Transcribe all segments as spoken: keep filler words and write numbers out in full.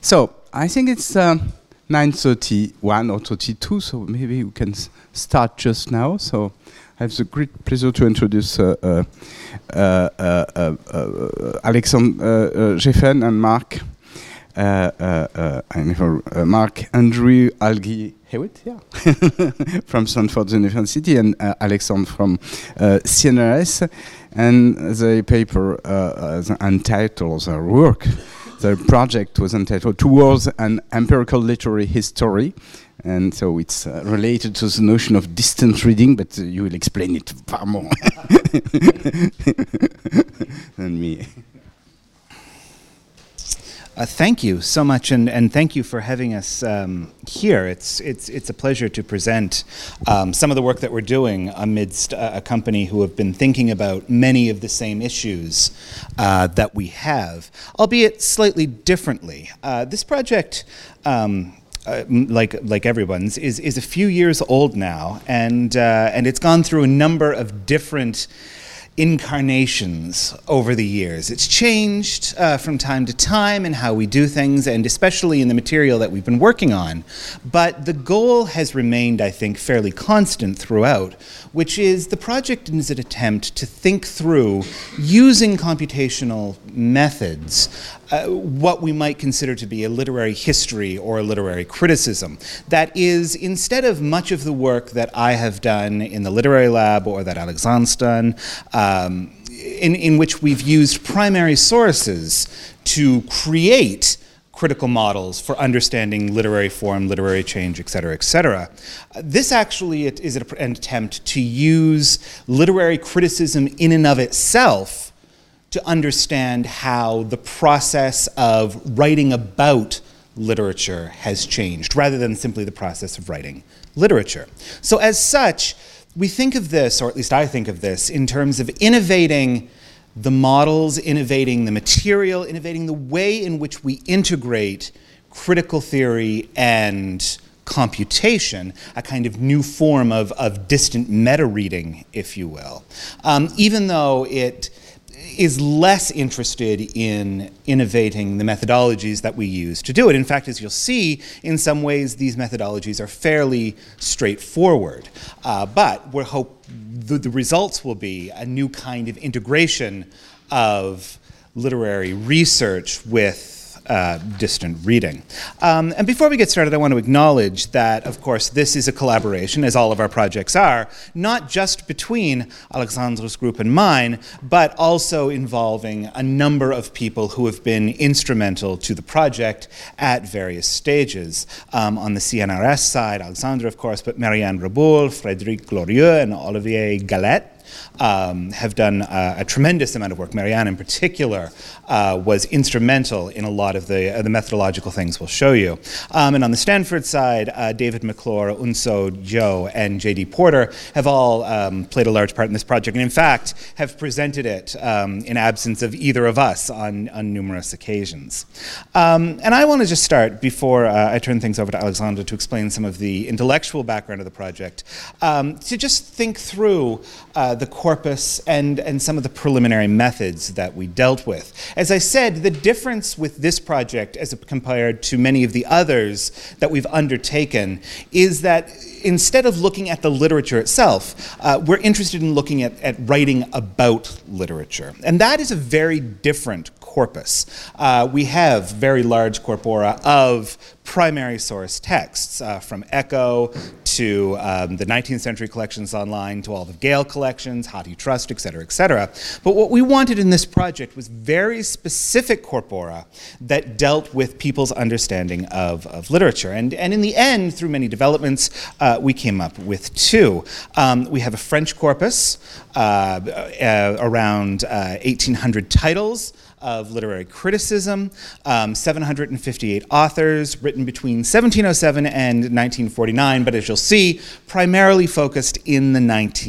So I think it's um, nine thirty-one or thirty-two, so maybe we can s start just now. So I have the great pleasure to introduce uh, uh, uh, uh, uh, uh, Alexandre uh, uh, Geffen and Mark, uh, uh, uh, uh, Mark Andrew Algie Hewitt, yeah, from Stanford University, and uh, Alexandre from uh, C N R S, and the paper uh, uh, entitled, their work, the project was entitled Towards an Empirical Literary History, and so it's uh, related to the notion of distant reading, but uh, you will explain it far more than me. Uh, thank you so much, and, and thank you for having us um, here. It's, it's, it's a pleasure to present um, some of the work that we're doing amidst a, a company who have been thinking about many of the same issues uh, that we have, albeit slightly differently. Uh, this project, um, Uh, like like everyone's, is is a few years old now, and uh, and it's gone through a number of different incarnations over the years. It's changed uh, from time to time in how we do things, and especially in the material that we've been working on. But the goal has remained, I think, fairly constant throughout, which is the project is an attempt to think through, using computational methods, uh, what we might consider to be a literary history or a literary criticism. That is, instead of much of the work that I have done in the literary lab or that Alexandre's done, um, in, in which we've used primary sources to create critical models for understanding literary form, literary change, et cetera, et cetera. Uh, this actually it is an attempt to use literary criticism in and of itself to understand how the process of writing about literature has changed, rather than simply the process of writing literature. So as such, we think of this, or at least I think of this, in terms of innovating the models, innovating the material, innovating the way in which we integrate critical theory and computation, a kind of new form of, of distant meta-reading, if you will. Um, even though it is less interested in innovating the methodologies that we use to do it. In fact, as you'll see, in some ways these methodologies are fairly straightforward. Uh, but we hope the, the results will be a new kind of integration of literary research with Uh, distant reading. Um, and before we get started, I want to acknowledge that, of course, this is a collaboration, as all of our projects are, not just between Alexandre's group and mine, but also involving a number of people who have been instrumental to the project at various stages. Um, on the C N R S side, Alexandre, of course, but Marianne Reboul, Frédéric Glorieux, and Olivier Galette Um, have done uh, a tremendous amount of work. Marianne, in particular, uh, was instrumental in a lot of the, uh, the methodological things we'll show you. Um, and on the Stanford side, uh, David McClure, Unso Joe, and J D Porter have all um, played a large part in this project, and in fact have presented it um, in absence of either of us on, on numerous occasions. Um, and I want to just start, before uh, I turn things over to Alexandre to explain some of the intellectual background of the project, um, to just think through uh, the corpus and, and some of the preliminary methods that we dealt with. As I said, the difference with this project as compared to many of the others that we've undertaken is that instead of looking at the literature itself, uh, we're interested in looking at, at writing about literature. And that is a very different corpus. Uh, we have very large corpora of primary source texts, uh, from Echo to um, the nineteenth century collections online, to all the Gale collections, HathiTrust, et cetera, et cetera. But what we wanted in this project was very specific corpora that dealt with people's understanding of, of literature. And, and in the end, through many developments, uh, we came up with two. Um, we have a French corpus, uh, uh, around uh, eighteen hundred titles of literary criticism, um, seven hundred fifty-eight authors, written between seventeen oh seven and nineteen forty-nine, but as you'll see, primarily focused in the nineteenth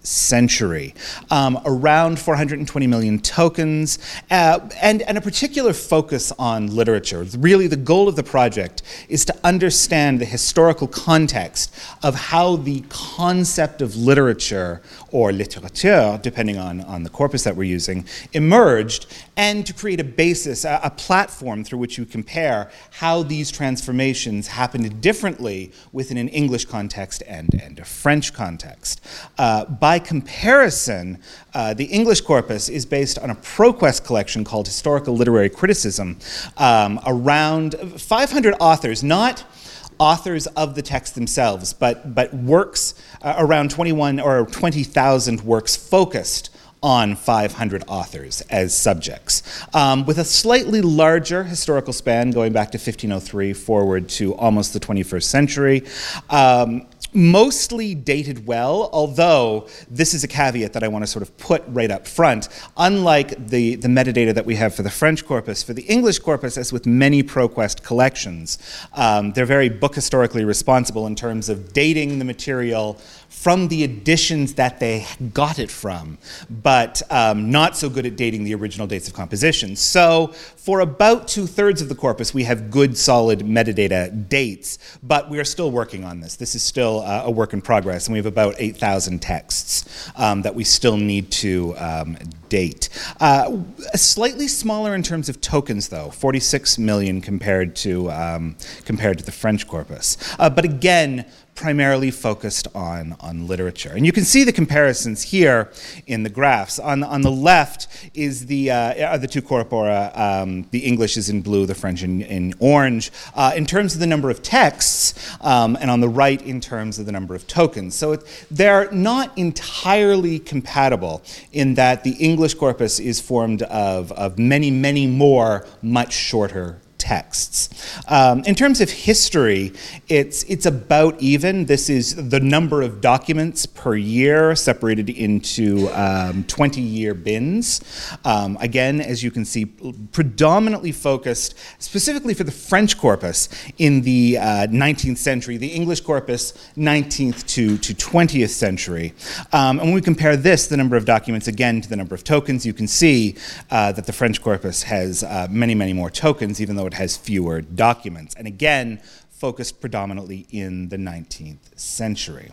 century. Um, around four hundred twenty million tokens, uh, and, and a particular focus on literature. Really, the goal of the project is to understand the historical context of how the concept of literature, or littérature, depending on, on the corpus that we're using, emerged, and to create a basis, a, a platform through which you compare how these transformations happened differently within an English context and, and a French context. Uh, by comparison, uh, the English corpus is based on a ProQuest collection called Historical Literary Criticism, um, around five hundred authors, not authors of the text themselves, but, but works, uh, around twenty-one or twenty thousand works focused on five hundred authors as subjects, um, with a slightly larger historical span going back to fifteen oh three forward to almost the twenty-first century. Um, Mostly dated well, although this is a caveat that I want to sort of put right up front. Unlike the, the metadata that we have for the French corpus, for the English corpus, as with many ProQuest collections, um, they're very book historically responsible in terms of dating the material from the editions that they got it from, but um, not so good at dating the original dates of composition. So for about two-thirds of the corpus, we have good, solid metadata dates, but we are still working on this. This is still uh, a work in progress, and we have about eight thousand texts um, that we still need to um, date. Uh, slightly smaller in terms of tokens, though, forty-six million compared to, um, compared to the French corpus. Uh, but again, primarily focused on, on literature. And you can see the comparisons here in the graphs. On, on the left is the, uh, are the two corpora. Um, the English is in blue, the French in, in orange, uh, in terms of the number of texts, um, and on the right in terms of the number of tokens. So it, they're not entirely compatible in that the English corpus is formed of, of many, many more much shorter texts. Um, in terms of history, it's it's about even. This is the number of documents per year separated into um, twenty-year bins. Um, again, as you can see, predominantly focused specifically for the French corpus in the uh, nineteenth century, the English corpus nineteenth to, to twentieth century. Um, and when we compare this, the number of documents, again, to the number of tokens, you can see uh, that the French corpus has uh, many, many more tokens, even though it has fewer documents, and again, focused predominantly in the nineteenth century.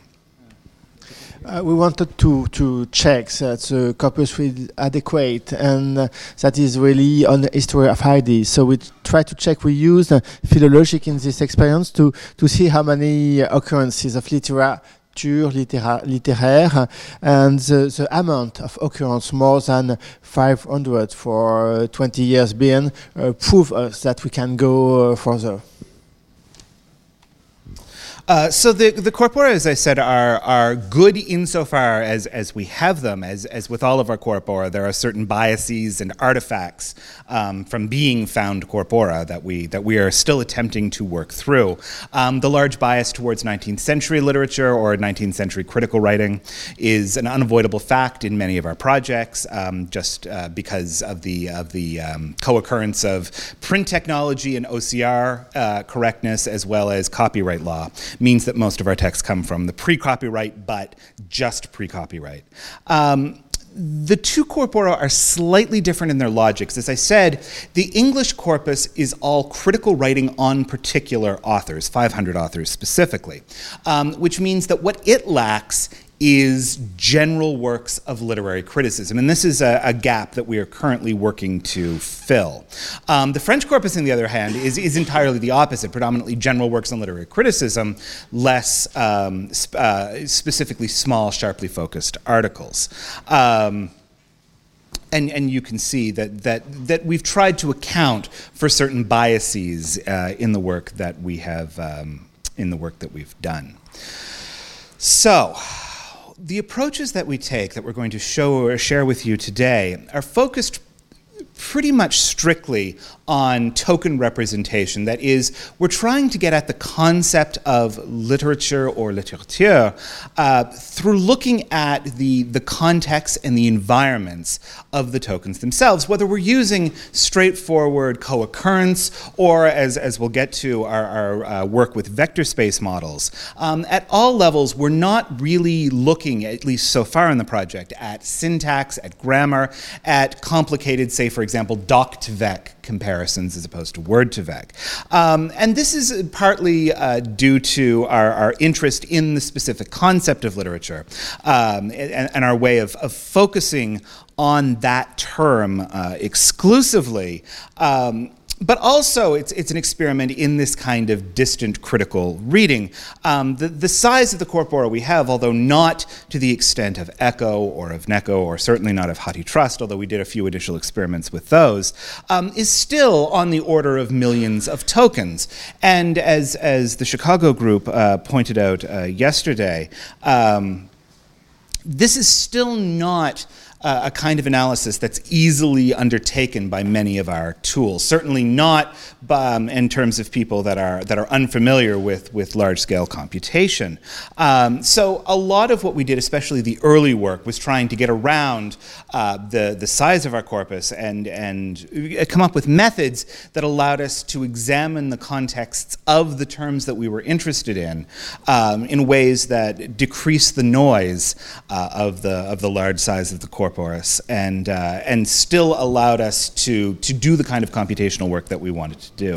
Uh, we wanted to, to check that the corpus is adequate, and uh, that is really on the history of ideas. So we try to check, we use uh, philologic in this experience to, to see how many occurrences of literature Littéra littéraire, and the, the amount of occurrence, more than five hundred for uh, twenty years being, uh, prove us that we can go uh, further. Uh, so the, the corpora, as I said, are, are good insofar as, as we have them. As, as with all of our corpora, there are certain biases and artifacts um, from being found corpora that we, that we are still attempting to work through. Um, the large bias towards nineteenth century literature or nineteenth century critical writing is an unavoidable fact in many of our projects, um, just uh, because of the, of the um, co-occurrence of print technology and O C R uh, correctness, as well as copyright law. Means that most of our texts come from the pre-copyright, but just pre-copyright. Um, the two corpora are slightly different in their logics. As I said, the English corpus is all critical writing on particular authors, five hundred authors specifically, um, which means that what it lacks is general works of literary criticism. And this is a, a gap that we are currently working to fill. Um, the French corpus, on the other hand, is, is entirely the opposite, predominantly general works on literary criticism, less um, sp uh, specifically small, sharply focused articles. Um, And, and you can see that, that, that we've tried to account for certain biases uh, in the work that we have, um, in the work that we've done. So, the approaches that we take that we're going to show or share with you today are focused pretty much strictly on token representation. That is, we're trying to get at the concept of literature or littérature uh, through looking at the, the context and the environments of the tokens themselves, whether we're using straightforward co-occurrence or, as, as we'll get to, our, our uh, work with vector space models. Um, at all levels, we're not really looking, at least so far in the project, at syntax, at grammar, at complicated, say, for example, doc to vec comparisons as opposed to word to vec. Um, and this is partly uh, due to our, our interest in the specific concept of literature um, and, and our way of, of focusing on that term uh, exclusively. Um, But also, it's, it's an experiment in this kind of distant critical reading. Um, the, the size of the corpora we have, although not to the extent of Echo or of Neko, or certainly not of HathiTrust, although we did a few initial experiments with those, um, is still on the order of millions of tokens. And as, as the Chicago group uh, pointed out uh, yesterday, um, this is still not Uh, a kind of analysis that's easily undertaken by many of our tools. Certainly not um, in terms of people that are that are unfamiliar with, with large-scale computation. Um, so a lot of what we did, especially the early work, was trying to get around uh, the, the size of our corpus and, and come up with methods that allowed us to examine the contexts of the terms that we were interested in um, in ways that decrease the noise uh, of, the, of the large size of the corpus. And, uh, and still allowed us to, to do the kind of computational work that we wanted to do.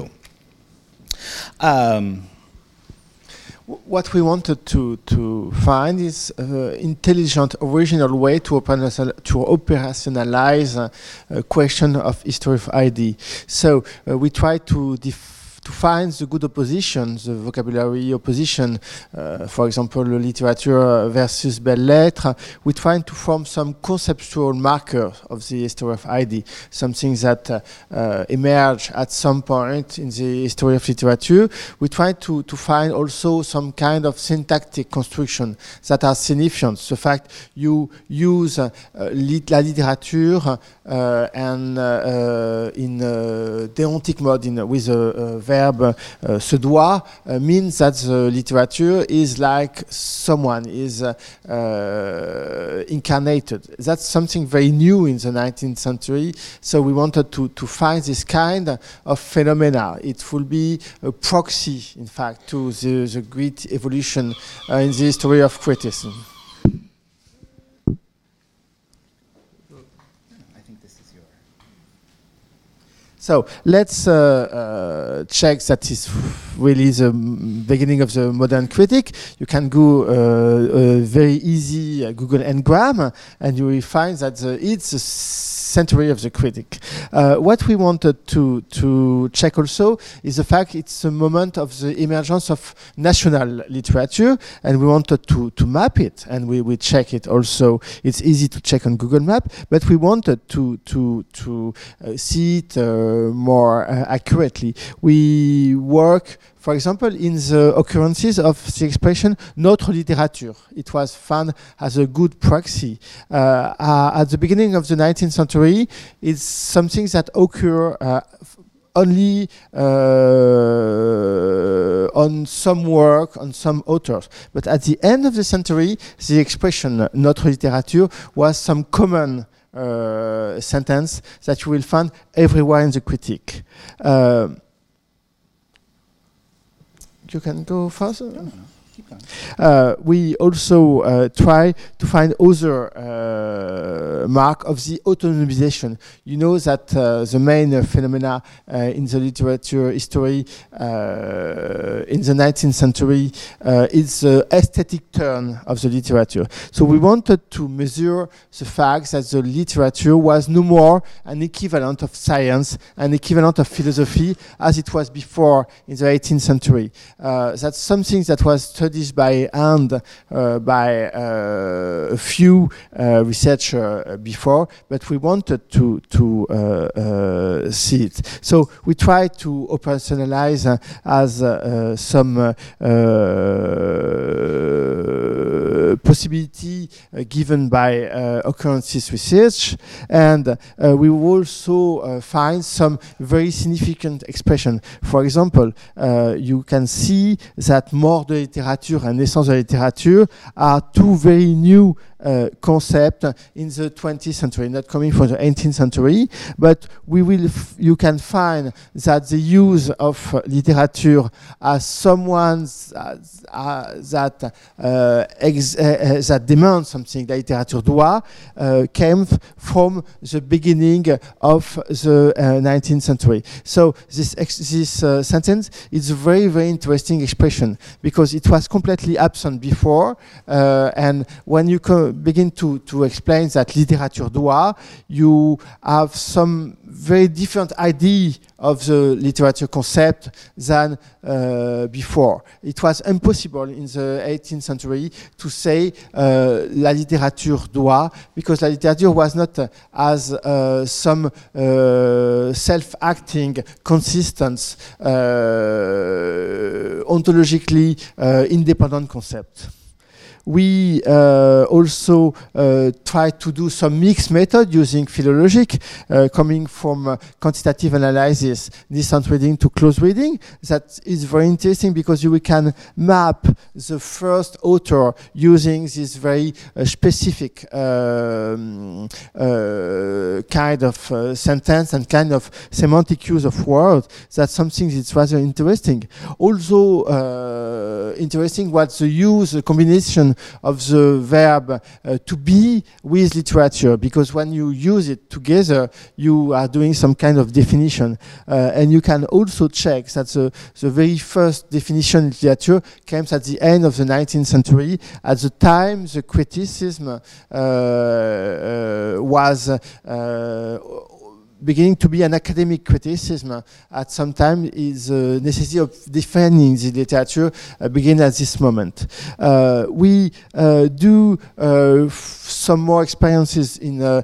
Um, what we wanted to, to find is an intelligent, original way to, to operationalize a, a question of history of I D. So uh, we try to define to find the good opposition, the vocabulary opposition, uh, for example, literature versus belles lettres, we try to form some conceptual marker of the history of I D, something that uh, uh, emerged at some point in the history of literature. We try to, to find also some kind of syntactic construction that are significant. The fact you use uh, lit la littérature uh, and uh, uh, in uh, deontic mode, in, with a, a verb uh, se doit, uh, means that the literature is like someone is uh, uh, incarnated. That's something very new in the nineteenth century. So we wanted to, to find this kind of phenomena. It will be a proxy, in fact, to the, the great evolution uh, in the history of criticism. So let's uh, uh, check that is really the beginning of the modern critic. You can go uh, uh, very easy uh, Google Ngram, and you will find that the, it's the century of the critic. Uh, what we wanted to to check also is the fact it's a moment of the emergence of national literature, and we wanted to to map it, and we we check it also. It's easy to check on Google Map, but we wanted to to to uh, see it uh, more uh, accurately. We work, for example, in the occurrences of the expression notre littérature. It was found as a good proxy. Uh, uh, at the beginning of the nineteenth century, it's something that occur uh, only uh, on some work, on some authors. But at the end of the century, the expression notre littérature was some common uh, sentence that you will find everywhere in the critique. Uh, You can go faster. No, no, no. Keep going. Uh, we also uh, try to find other uh, mark of the autonomization. You know that uh, the main uh, phenomena uh, in the literature history uh, in the nineteenth century uh, is the aesthetic turn of the literature. So we wanted to measure the fact that the literature was no more an equivalent of science, an equivalent of philosophy as it was before in the eighteenth century. Uh, that's something that was studied by hand uh, by uh, a few uh, researchers uh, before, but we wanted to to uh, uh, see it. So we try to operationalize uh, as uh, uh, some uh, uh, uh, possibility uh, given by uh, occurrences research, and uh, we will also uh, find some very significant expression. For example, uh, you can see that mort de littérature and naissance de la littérature are two very new Uh, concept in the twentieth century, not coming from the eighteenth century, but we will f you can find that the use of uh, literature as someone uh, uh, that uh, ex uh, that demands something, la littérature doit, uh, came from the beginning of the uh, nineteenth century. So this ex this uh, sentence is a very very interesting expression because it was completely absent before, uh, and when you come begin to, to explain that littérature doit, you have some very different idea of the literature concept than uh, before. It was impossible in the eighteenth century to say uh, la littérature doit, because la littérature was not uh, as uh, some uh, self-acting, consistent, uh, ontologically uh, independent concept. We uh, also uh, try to do some mixed method using philologic, uh, coming from uh, quantitative analysis, distant reading to close reading. That is very interesting because you can map the first author using this very uh, specific um, uh, kind of uh, sentence and kind of semantic use of words. That's something that's rather interesting. Also uh, interesting was the use, the combination of the verb uh, to be with literature, because when you use it together, you are doing some kind of definition. Uh, and you can also check that the, the very first definition in literature came at the end of the nineteenth century. At the time, the criticism uh, uh, was uh, beginning to be an academic criticism. At some time, is the necessity of defining the literature uh, begin at this moment. Uh, we uh, do uh, some more experiences in a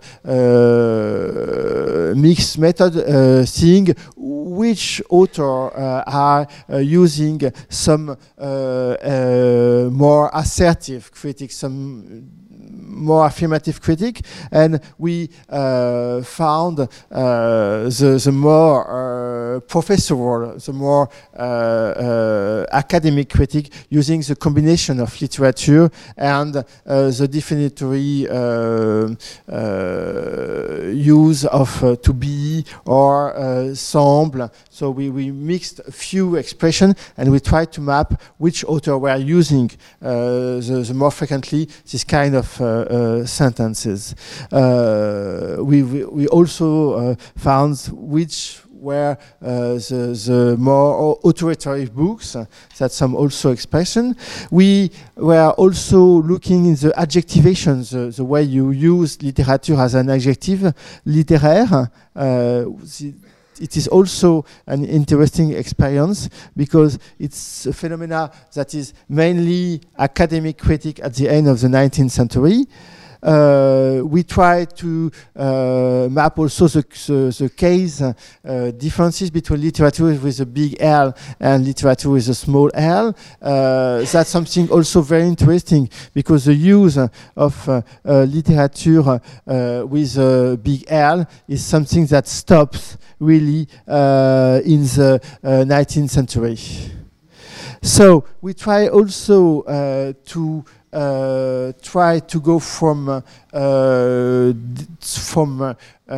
uh, mixed method, uh, seeing which author uh, are uh, using some uh, uh, more assertive critics, some more affirmative critic, and we uh, found uh, the, the more uh, professorial, the more uh, uh, academic critic using the combination of literature and uh, the definitory uh, uh, use of uh, to be or uh, semble. So we, we mixed a few expressions and we tried to map which author were using uh, the, the more frequently this kind of uh, uh, sentences. Uh, we, we, we also uh, found which were uh, the, the more authoritative books, uh, that's some also expression. We were also looking in the adjectivation, the, the way you use literature as an adjective, littéraire. Uh, the, It is also an interesting experience because it's a phenomena that is mainly academic critic at the end of the nineteenth century. Uh, we try to uh, map also the, the, the case uh, differences between literature with a big L and literature with a small L. Uh, that's something also very interesting because the use of uh, uh, literature uh, with a big L is something that stops really uh, in the uh, nineteenth century. So we try also uh, to Uh, try to go from uh, uh, from uh,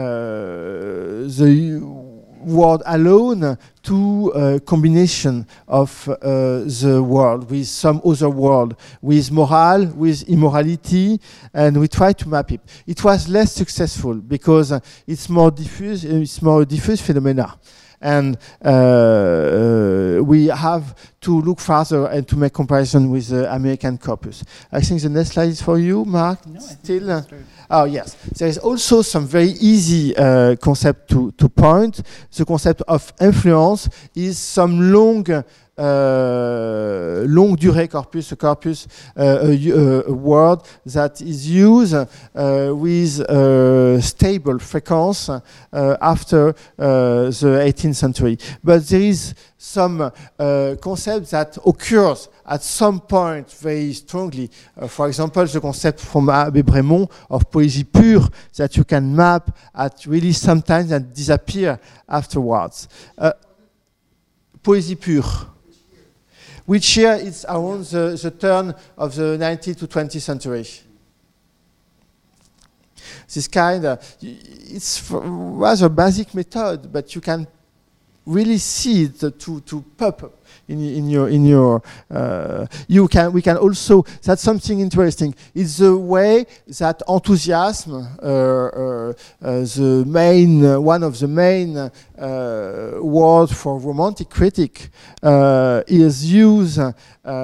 the word alone to a combination of uh, the world with some other world, with moral, with immorality, and we try to map it. It was less successful because uh, it's more diffuse. It's more diffuse phenomena. And uh, uh, we have to look further and to make comparison with the American corpus. I think the next slide is for you, Mark. No, Still? Uh, oh, yes. There is also some very easy uh, concept to, to point. The concept of influence is some long uh, long durée corpus, a corpus, uh, a, a word that is used uh, with uh, stable frequency uh, after uh, the eighteenth century. But there is some uh, concept that occurs at some point very strongly. Uh, for example, the concept from Abbé Brémond of poésie pure that you can map at really sometimes and disappear afterwards. Uh, poésie pure. Which year it's around the, the turn of the nineteenth to twentieth century. This kind, uh, it's a rather basic method, but you can really see it to, to pop up in, in your, in your uh, you can, we can also, that's something interesting. It's the way that enthusiasm, uh, uh, uh, the main, uh, one of the main uh, words for romantic critic, uh, is used uh,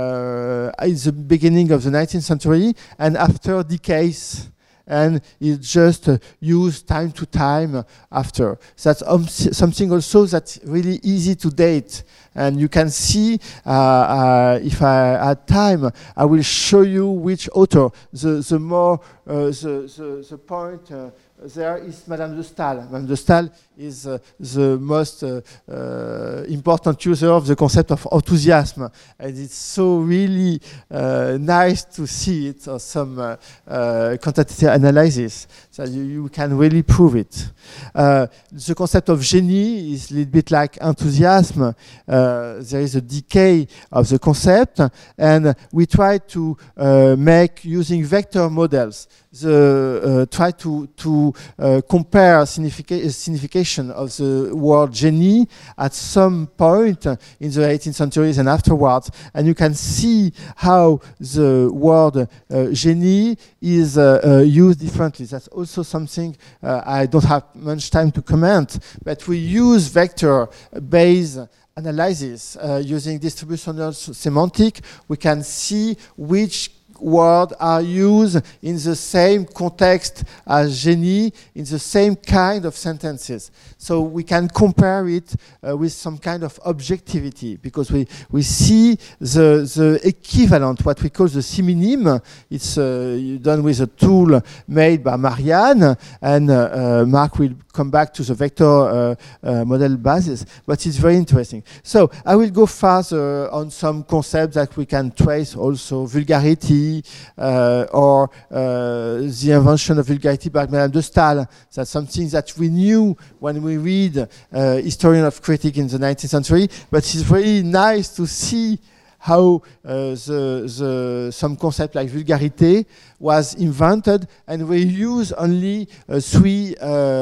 at the beginning of the nineteenth century and after decades. And it's just uh, used time to time after. That's um, something also that's really easy to date. And you can see, uh, uh, if I had time, I will show you which author. The, the more, uh, the, the, the point uh, there is Madame de Staël. Madame de Staël is uh, the most uh, uh, important user of the concept of enthusiasm. And it's so really uh, nice to see it or some uh, uh, quantitative analysis. So you, you can really prove it. Uh, the concept of génie is a little bit like enthusiasm. Uh, there is a decay of the concept, and we try to uh, make, using vector models, the, uh, try to, to uh, compare significa signification of the word génie at some point in the eighteenth centuries and afterwards. And you can see how the word uh, génie is uh, uh, used differently. That's also something uh, I don't have much time to comment, but we use vector-based analysis uh, using distributional semantic. We can see which words are used in the same context as génie, in the same kind of sentences. So we can compare it uh, with some kind of objectivity, because we, we see the, the equivalent, what we call the synonym. It's uh, done with a tool made by Marianne, and uh, uh, Mark will come back to the vector uh, uh, model basis, but it's very interesting. So I will go further on some concepts that we can trace also, vulgarity, uh, or uh, the invention of vulgarity by Madame de Staël. That's something that we knew when we read uh, Historian of Critique in the nineteenth century, but it's very nice to see how uh, the, the, some concept like vulgarité was invented, and we use only uh, three,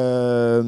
uh,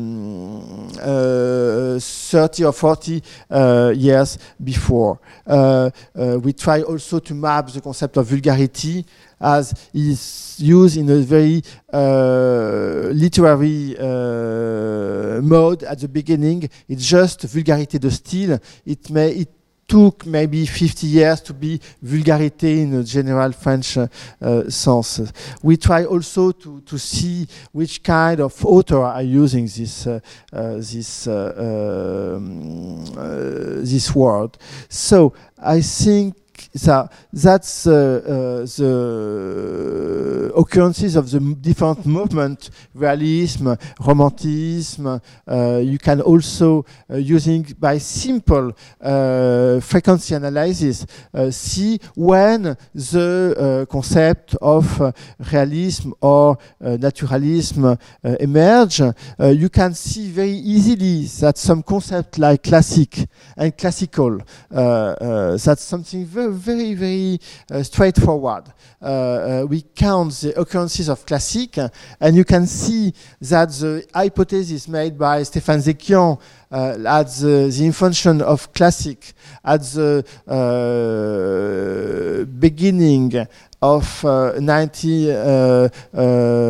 uh, thirty or forty uh, years before. Uh, uh, we try also to map the concept of vulgarity as is used in a very uh, literary uh, mode at the beginning. It's just vulgarité de style. It may it took maybe fifty years to be vulgarité in a general French uh, uh, sense. We try also to, to see which kind of author are using this uh, uh, this uh, um, uh, this word. So I think that that's uh, uh, the occurrences of the different movements, realism, romanticism. Uh, you can also, uh, using by simple uh, frequency analysis, uh, see when the uh, concept of uh, realism or uh, naturalism uh, emerge. Uh, you can see very easily that some concept like classic and classical, uh, uh, that's something very very, very uh, straightforward. Uh, uh, we count the occurrences of classic, uh, and you can see that the hypothesis made by Stéphane Zekian uh, at the, the invention of classic at the uh, beginning of uh, ninety uh, uh,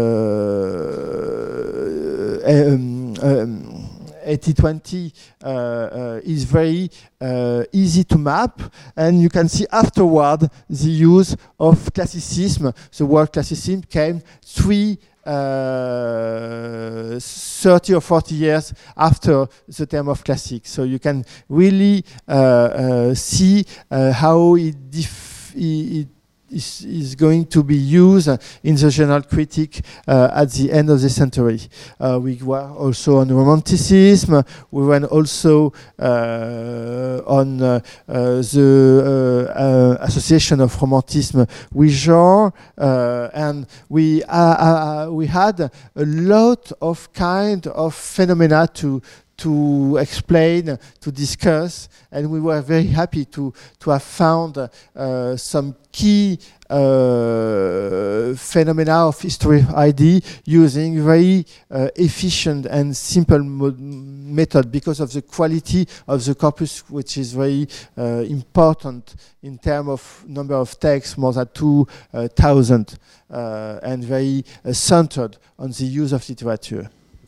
um, um, eighty twenty uh, uh, is very uh, easy to map, and you can see afterward the use of classicism. The word classicism came three uh, thirty or forty years after the term of classic. So you can really uh, uh, see uh, how it, dif- it Is, is going to be used in the general critique uh, at the end of the century. Uh, we were also on Romanticism. We were also uh, on uh, uh, the uh, uh, association of Romanticism with genre, uh, and we uh, uh, we had a lot of kind of phenomena to. to explain, to discuss, and we were very happy to to have found uh, some key uh, phenomena of history of I D using very uh, efficient and simple mo- method because of the quality of the corpus, which is very uh, important in terms of number of texts, more than two thousand, uh, and very uh, centered on the use of literature.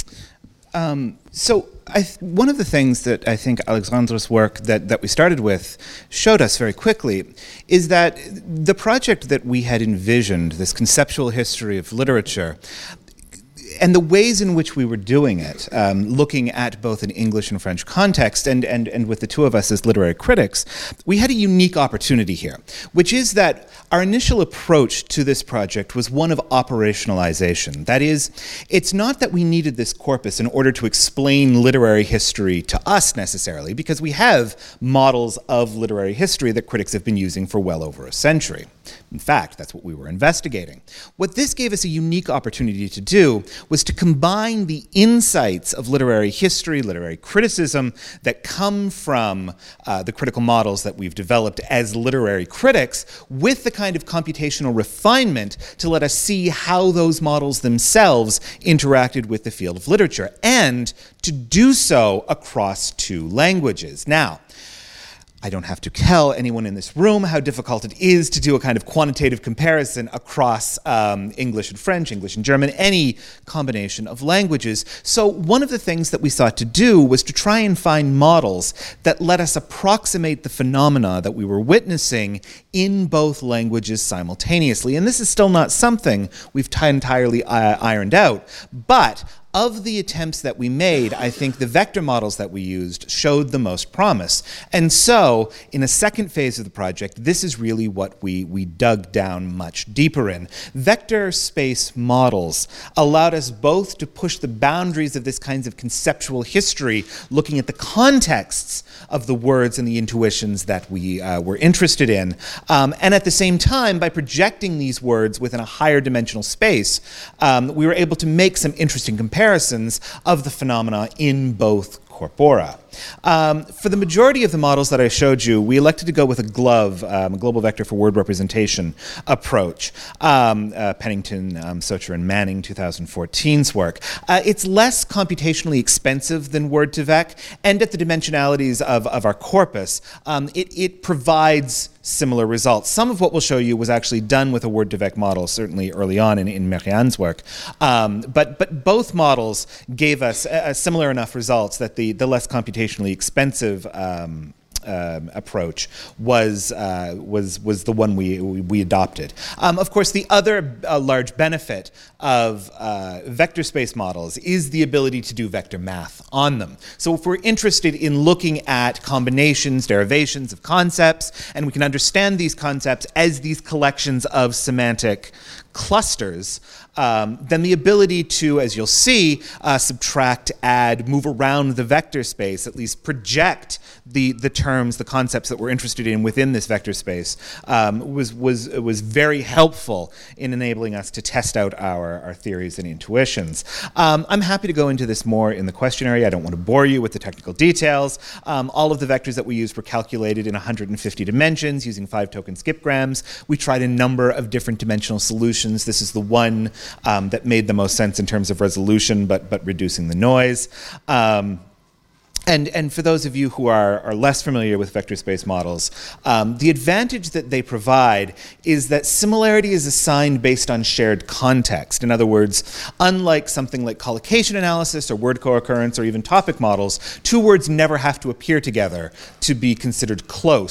Um, so I th- one of the things that I think Alexandre's work that, that we started with showed us very quickly is that the project that we had envisioned, this conceptual history of literature, and the ways in which we were doing it, um, looking at both an English and French context, and, and, and with the two of us as literary critics, we had a unique opportunity here, which is that our initial approach to this project was one of operationalization. That is, it's not that we needed this corpus in order to explain literary history to us necessarily, because we have models of literary history that critics have been using for well over a century. In fact, that's what we were investigating. What this gave us a unique opportunity to do was to combine the insights of literary history, literary criticism that come from uh, the critical models that we've developed as literary critics with the kind of computational refinement to let us see how those models themselves interacted with the field of literature, and to do so across two languages. Now, I don't have to tell anyone in this room how difficult it is to do a kind of quantitative comparison across um, English and French, English and German, any combination of languages. So one of the things that we sought to do was to try and find models that let us approximate the phenomena that we were witnessing in both languages simultaneously. And this is still not something we've t- entirely uh, ironed out, but of the attempts that we made, I think the vector models that we used showed the most promise. And so, in a second phase of the project, this is really what we, we dug down much deeper in. Vector space models allowed us both to push the boundaries of this kinds of conceptual history, looking at the contexts of the words and the intuitions that we uh, were interested in, um, and at the same time, by projecting these words within a higher dimensional space, um, we were able to make some interesting comparisons comparisons of the phenomena in both corpora. Um, for the majority of the models that I showed you, we elected to go with a GLOVE, um, a Global Vector for Word Representation approach. Um, uh, Pennington, um, Socher, and Manning, twenty fourteen's work. Uh, it's less computationally expensive than Word to Vec, and at the dimensionalities of, of our corpus, um, it, it provides similar results. Some of what we'll show you was actually done with a Word to Vec model, certainly early on in, in Merian's work. Um, but, but both models gave us a, a similar enough results that the, the less computationally expensive um, um, approach was uh, was was the one we we adopted. Um, of course, the other uh, large benefit of uh, vector space models is the ability to do vector math on them. So if we're interested in looking at combinations, derivations of concepts, and we can understand these concepts as these collections of semantic clusters, um, then the ability to, as you'll see, uh, subtract, add, move around the vector space, at least project the, the terms, the concepts that we're interested in within this vector space, um, was, was, was very helpful in enabling us to test out our, our theories and intuitions. Um, I'm happy to go into this more in the questionnaire. I don't want to bore you with the technical details. Um, all of the vectors that we used were calculated in one hundred fifty dimensions using five token skipgrams. We tried a number of different dimensional solutions. This is the one um, that made the most sense in terms of resolution, but but reducing the noise. Um, And, and for those of you who are, are less familiar with vector space models, um, the advantage that they provide is that similarity is assigned based on shared context. In other words, unlike something like collocation analysis or word co-occurrence or even topic models, two words never have to appear together to be considered close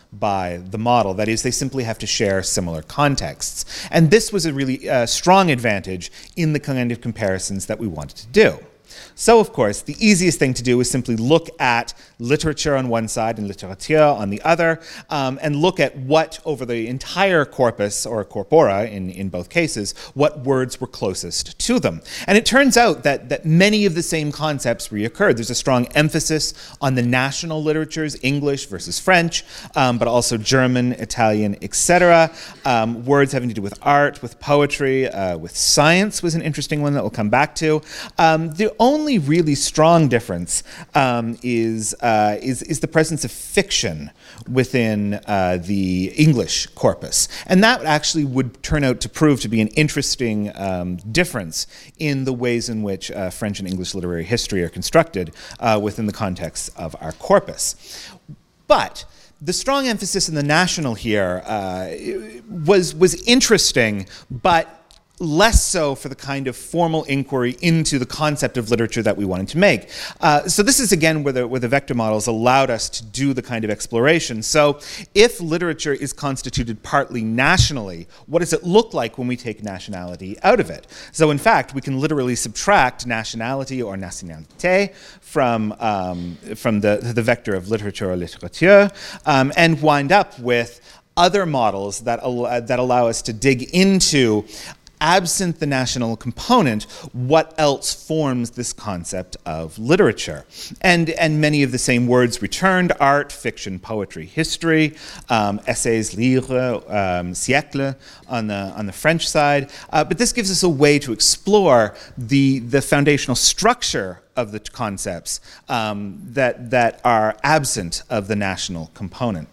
by the model. That is, they simply have to share similar contexts. And this was a really uh, strong advantage in the kind of comparisons that we wanted to do. So, of course, the easiest thing to do is simply look at literature on one side and littérature on the other, um, and look at what, over the entire corpus, or corpora in, in both cases, what words were closest to them. And it turns out that, that many of the same concepts reoccurred. There's a strong emphasis on the national literatures, English versus French, um, but also German, Italian, et cetera. Um, words having to do with art, with poetry, uh, with science was an interesting one that we'll come back to. Um, the only really strong difference um, is, uh, is, is the presence of fiction within uh, the English corpus. And that actually would turn out to prove to be an interesting um, difference in the ways in which uh, French and English literary history are constructed uh, within the context of our corpus. But the strong emphasis in the national here uh, was, was interesting, but less so for the kind of formal inquiry into the concept of literature that we wanted to make. Uh, so this is, again, where the, where the vector models allowed us to do the kind of exploration. So if literature is constituted partly nationally, what does it look like when we take nationality out of it? So in fact, we can literally subtract nationality or nationalité from, um, from the, the vector of literature or littérature, um, and wind up with other models that, al- that allow us to dig into, absent the national component, what else forms this concept of literature? And, and many of the same words returned: art, fiction, poetry, history, um, essays, livre, um, siècle on the, on the French side. Uh, but this gives us a way to explore the, the foundational structure of the concepts um, that, that are absent of the national component.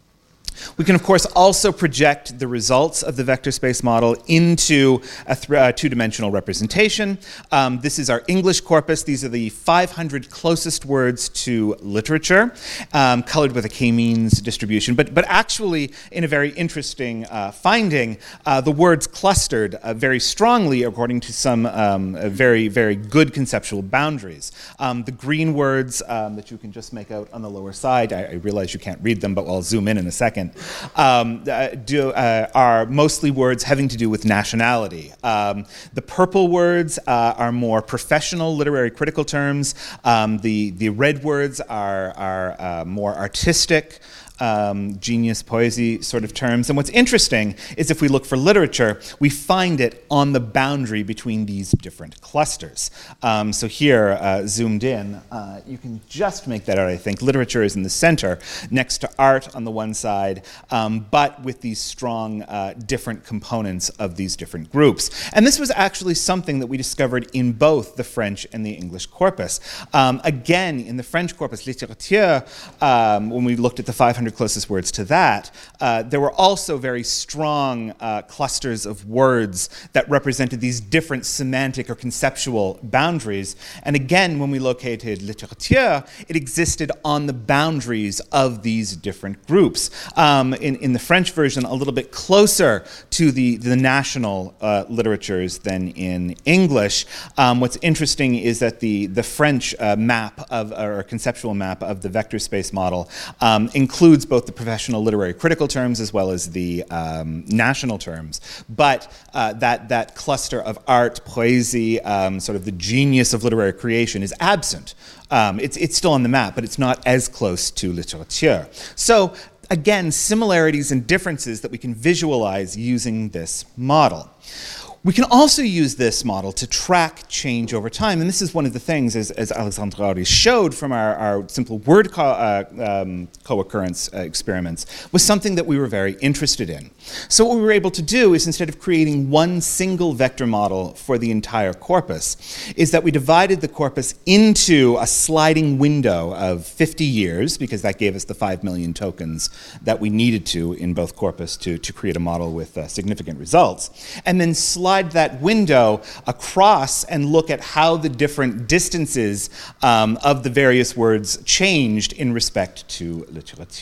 We can, of course, also project the results of the vector space model into a th- uh, two-dimensional representation. Um, this is our English corpus. These are the five hundred closest words to literature, um, colored with a k-means distribution. But, but actually, in a very interesting uh, finding, uh, the words clustered uh, very strongly according to some um, uh, very, very good conceptual boundaries. Um, the green words um, that you can just make out on the lower side, I, I realize you can't read them, but I'll zoom in in a second. Um, uh, do, uh, are mostly words having to do with nationality. Um, the purple words uh, are more professional literary critical terms. Um, the, the red words are, are uh, more artistic, Um, genius, poesy sort of terms. And what's interesting is if we look for literature, we find it on the boundary between these different clusters. Um, so here, uh, zoomed in, uh, you can just make that out, I think. Literature is in the center, next to art on the one side, um, but with these strong uh, different components of these different groups. And this was actually something that we discovered in both the French and the English corpus. Um, again, in the French corpus, littérature, um, when we looked at the five hundred closest words to that, uh, there were also very strong uh, clusters of words that represented these different semantic or conceptual boundaries. And again, when we located littérature, it existed on the boundaries of these different groups. Um, in, in the French version, a little bit closer to the, the national uh, literatures than in English. Um, what's interesting is that the, the French uh, map of, or conceptual map of the vector space model um, includes both the professional literary critical terms as well as the um, national terms. But uh, that, that cluster of art, poesy, um, sort of the genius of literary creation is absent. Um, it's, it's still on the map, but it's not as close to littérature. So again, similarities and differences that we can visualize using this model. We can also use this model to track change over time, and this is one of the things, as, as Alexandre already showed from our, our simple word co- uh, um, co-occurrence uh, experiments, was something that we were very interested in. So what we were able to do is, instead of creating one single vector model for the entire corpus, is that we divided the corpus into a sliding window of fifty years, because that gave us the five million tokens that we needed to in both corpus to, to create a model with uh, significant results, and then slide that window across and look at how the different distances um, of the various words changed in respect to littérature.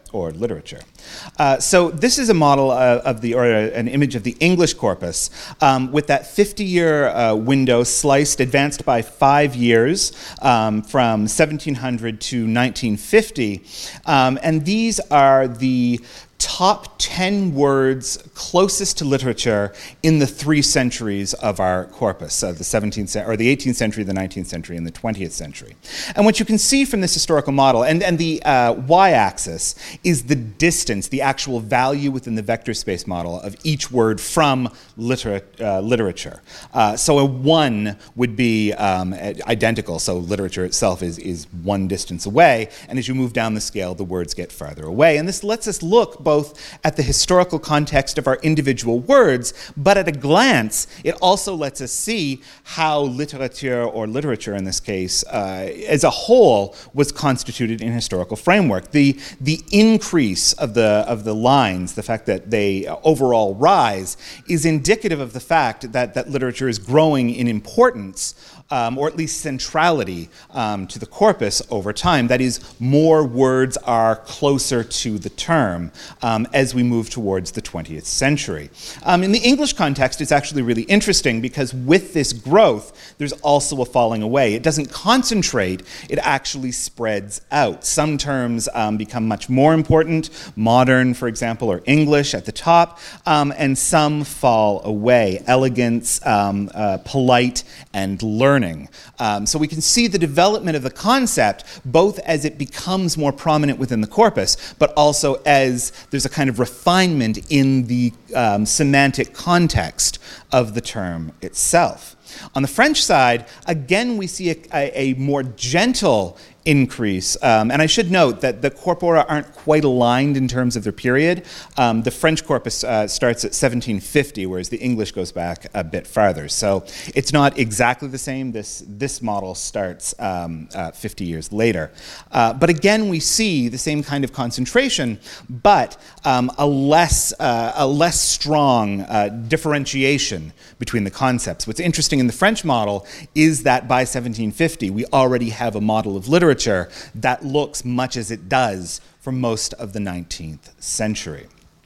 or literature. Uh, so this is a model uh, of the, or a, an image of the English corpus um, with that fifty-year uh, window sliced, advanced by five years um, from seventeen hundred to nineteen fifty. Um, and these are the top ten words closest to literature in the three centuries of our corpus, uh, the seventeenth or the eighteenth century, the nineteenth century, and the twentieth century. And what you can see from this historical model, and, and the uh, y-axis is the distance, the actual value within the vector space model of each word from litera- uh, literature. Uh, so a one would be um, identical, so literature itself is, is one distance away, and as you move down the scale, the words get farther away. And this lets us look both at the historical context of our individual words, but at a glance, it also lets us see how literature, or literature in this case, uh, as a whole, was constituted in historical framework. The, the increase of the, of the lines, the fact that they overall rise, is indicative of the fact that, that literature is growing in importance, Um, or at least centrality um, to the corpus over time. That is, more words are closer to the term um, as we move towards the twentieth century. Um, in the English context, it's actually really interesting because with this growth, there's also a falling away. It doesn't concentrate, it actually spreads out. Some terms um, become much more important, modern, for example, or English at the top, um, and some fall away. Elegance, um, uh, polite, and learning. Um, so we can see the development of the concept both as it becomes more prominent within the corpus, but also as there's a kind of refinement in the um, semantic context of the term itself. On the French side, again, we see a, a, a more gentle increase. Um, and I should note that the corpora aren't quite aligned in terms of their period. Um, the French corpus uh, starts at seventeen fifty, whereas the English goes back a bit farther. So it's not exactly the same. This, this model starts um, uh, fifty years later. Uh, but again, we see the same kind of concentration, but um, a, less, uh, a less strong uh, differentiation between the concepts. What's interesting in the French model is that by seventeen fifty, we already have a model of literature that looks much as it does for most of the nineteenth century.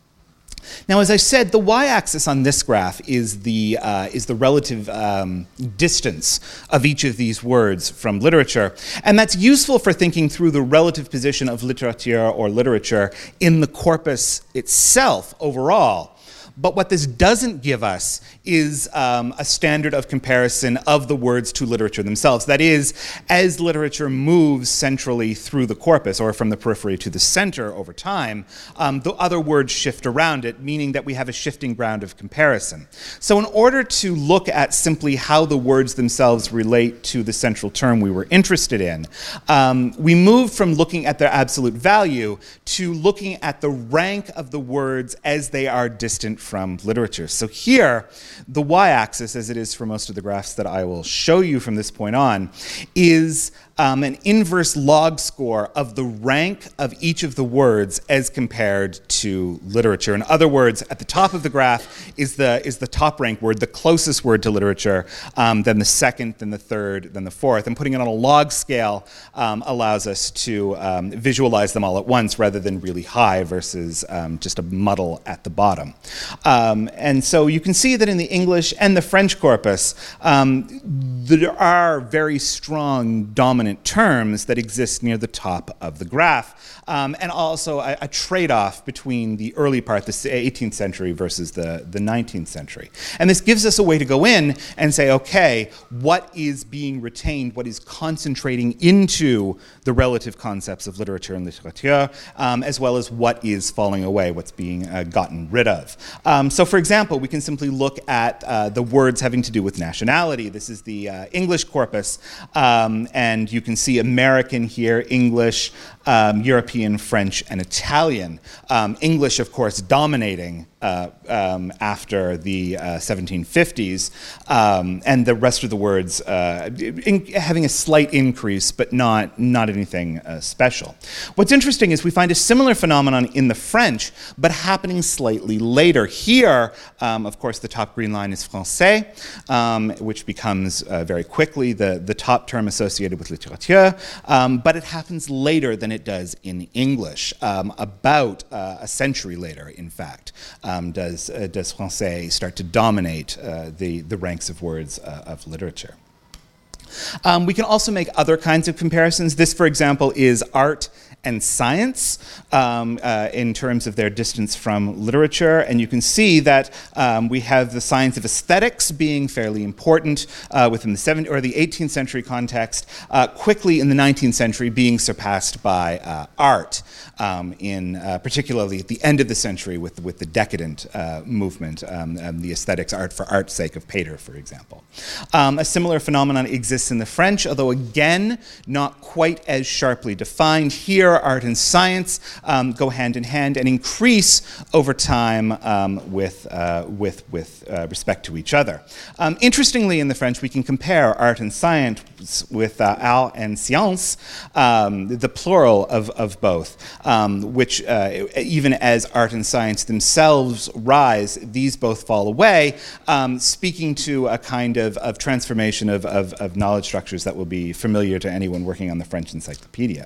Now, as I said, the y-axis on this graph is the, uh, is the relative um, distance of each of these words from literature, and that's useful for thinking through the relative position of literature or literature in the corpus itself overall. But what this doesn't give us is um, a standard of comparison of the words to literature themselves. That is, as literature moves centrally through the corpus, or from the periphery to the center over time, um, the other words shift around it, meaning that we have a shifting ground of comparison. So in order to look at simply how the words themselves relate to the central term we were interested in, um, we moved from looking at their absolute value to looking at the rank of the words as they are distant from literature. So here, the y-axis, as it is for most of the graphs that I will show you from this point on, is um, an inverse log score of the rank of each of the words as compared to literature. In other words, at the top of the graph is the, is the top rank word, the closest word to literature, um, then the second, then the third, then the fourth. And putting it on a log scale um, allows us to um, visualize them all at once rather than really high versus um, just a muddle at the bottom. Um, and so you can see that in the English and the French corpus, um, there are very strong dominant terms that exist near the top of the graph, um, and also a, a trade-off between the early part, the eighteenth century, versus the, the nineteenth century. And this gives us a way to go in and say, okay, what is being retained, what is concentrating into the relative concepts of literature and littérature, um, as well as what is falling away, what's being uh, gotten rid of. Um, so for example, we can simply look at uh, the words having to do with nationality. This is the uh, English corpus, um, and you can see American here, English, um, European, French, and Italian. Um, English, of course, dominating uh, um, after the uh, seventeen fifties, um, and the rest of the words uh, in, having a slight increase, but not, not anything uh, special. What's interesting is we find a similar phenomenon in the French, but happening slightly later Here, um, of course, the top green line is français, um, which becomes uh, very quickly the, the top term associated with littérature, um, but it happens later than it does in English, um, about uh, a century later, in fact, um, does, uh, does français start to dominate uh, the, the ranks of words uh, of literature. Um, we can also make other kinds of comparisons. This, for example, is art and science um, uh, in terms of their distance from literature. And you can see that um, we have the science of aesthetics being fairly important uh, within the seventeenth or the eighteenth century context, uh, quickly in the nineteenth century being surpassed by uh, art, um, in uh, particularly at the end of the century with, with the decadent uh, movement, um, um, the aesthetics, art for art's sake of Pater, for example. Um, a similar phenomenon exists in the French, although again, not quite as sharply defined. Here, art and science um, go hand in hand and increase over time um, with, uh, with, with uh, respect to each other. Um, interestingly, in the French, we can compare art and science with uh, art and science, um, the plural of, of both, um, which uh, even as art and science themselves rise, these both fall away, um, speaking to a kind of, of transformation of, of, of knowledge structures that will be familiar to anyone working on the French encyclopedia.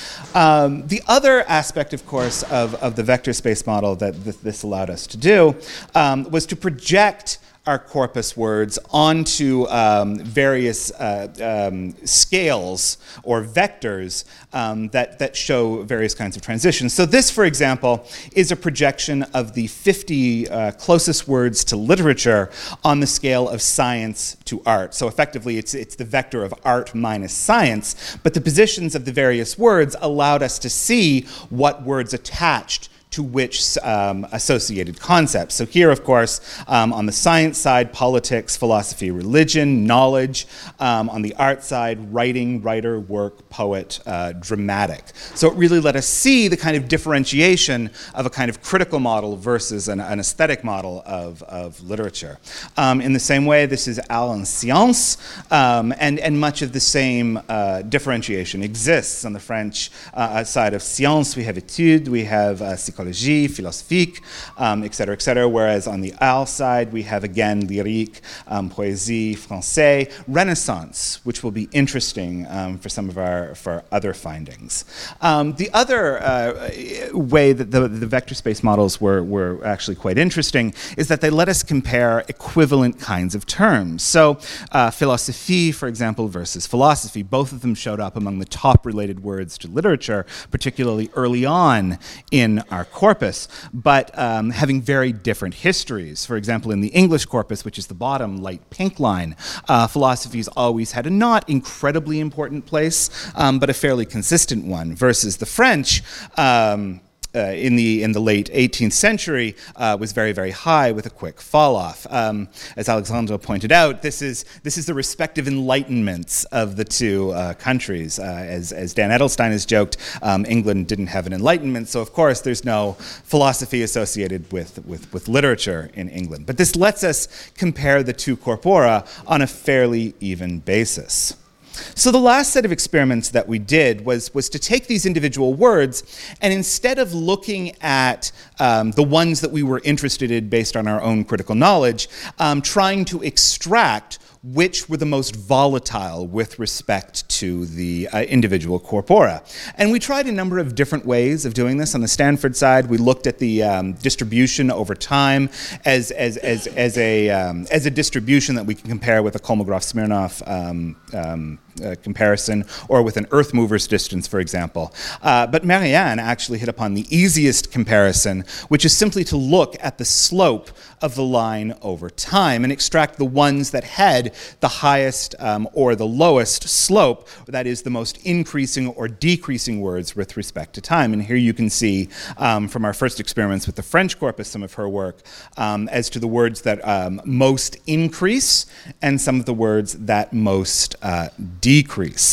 Um, the other aspect, of course, of, of the vector space model that th this allowed us to do um, was to project our corpus words onto um, various uh, um, scales or vectors um, that, that show various kinds of transitions. So this, for example, is a projection of the fifty uh, closest words to literature on the scale of science to art. So effectively, it's, it's the vector of art minus science, but the positions of the various words allowed us to see what words attached to which um, associated concepts. So here, of course, um, on the science side, politics, philosophy, religion, knowledge. Um, on the art side, writing, writer, work, poet, uh, dramatic. So it really let us see the kind of differentiation of a kind of critical model versus an, an aesthetic model of, of literature. Um, in the same way, this is art and science, um, and, and much of the same uh, differentiation exists on the French uh, side of science. We have études, we have uh, psychologie, philosophique, um, et cetera, et cetera. Whereas on the art side, we have again lyrique, um, poésie, français, Renaissance, which will be interesting um, for some of our for our other findings. Um, the other uh, way that the, the vector space models were, were actually quite interesting is that they let us compare equivalent kinds of terms. So uh, philosophie, for example, versus philosophy, both of them showed up among the top related words to literature, particularly early on in our corpus, but um, having very different histories. For example, in the English corpus, which is the bottom light pink line, uh, philosophy's always had a not incredibly important place, um, but a fairly consistent one, versus the French, um, Uh, in the in the late eighteenth century uh, was very very high with a quick fall off. Um, as Alexandra pointed out, this is this is the respective enlightenments of the two uh, countries. Uh, as as Dan Edelstein has joked, um, England didn't have an enlightenment, so of course there's no philosophy associated with with with literature in England. But this lets us compare the two corpora on a fairly even basis. So the last set of experiments that we did was, was to take these individual words and instead of looking at um, the ones that we were interested in based on our own critical knowledge, um, trying to extract which were the most volatile with respect to the uh, individual corpora. And we tried a number of different ways of doing this. On the Stanford side, we looked at the um, distribution over time as, as, as, as, a, um, as a distribution that we can compare with a Kolmogorov-Smirnov um, um, Uh, comparison, or with an earth mover's distance, for example. Uh, but Marianne actually hit upon the easiest comparison, which is simply to look at the slope of the line over time and extract the ones that had the highest um, or the lowest slope, that is the most increasing or decreasing words with respect to time. And here you can see um, from our first experiments with the French corpus, some of her work, um, as to the words that um, most increase and some of the words that most uh, decrease.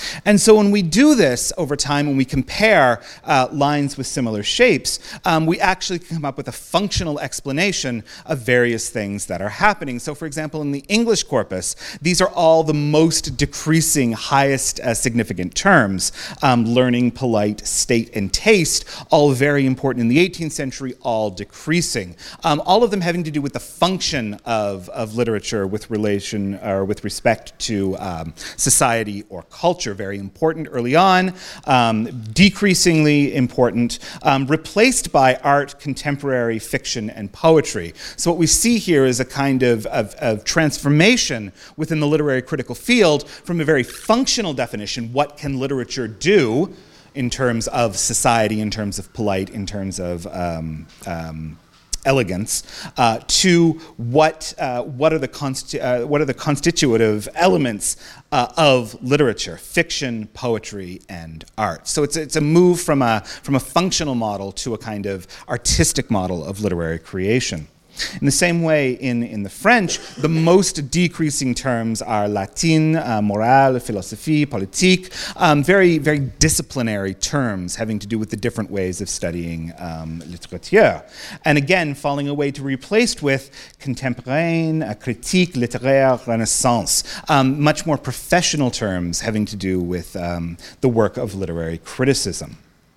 And so when we do this over time, when we compare uh, lines with similar shapes, um, we actually come up with a functional explanation of various things that are happening. So for example, in the English corpus, these are all the most decreasing, highest uh, significant terms. Um, learning, polite, state, and taste, all very important in the eighteenth century, all decreasing. Um, all of them having to do with the function of, of literature with relation or with respect to um, society or culture. Very important early on, um, decreasingly important, um, replaced by art, contemporary fiction, and poetry. So what we see here is a kind of, of, of transformation within the literary critical field from a very functional definition, what can literature do in terms of society, in terms of polite, in terms of um, um, elegance, uh, to what uh, what are the consti- uh, what are the constitutive elements uh, of literature, fiction, poetry, and art. So it's it's a move from a from a functional model to a kind of artistic model of literary creation. In the same way, in, in the French, the most decreasing terms are Latin, uh, morale, philosophie, politique, um, very, very disciplinary terms having to do with the different ways of studying um, littérature. And again, falling away to be replaced with contemporain, uh, critique, littéraire, renaissance, um, much more professional terms having to do with um, the work of literary criticism.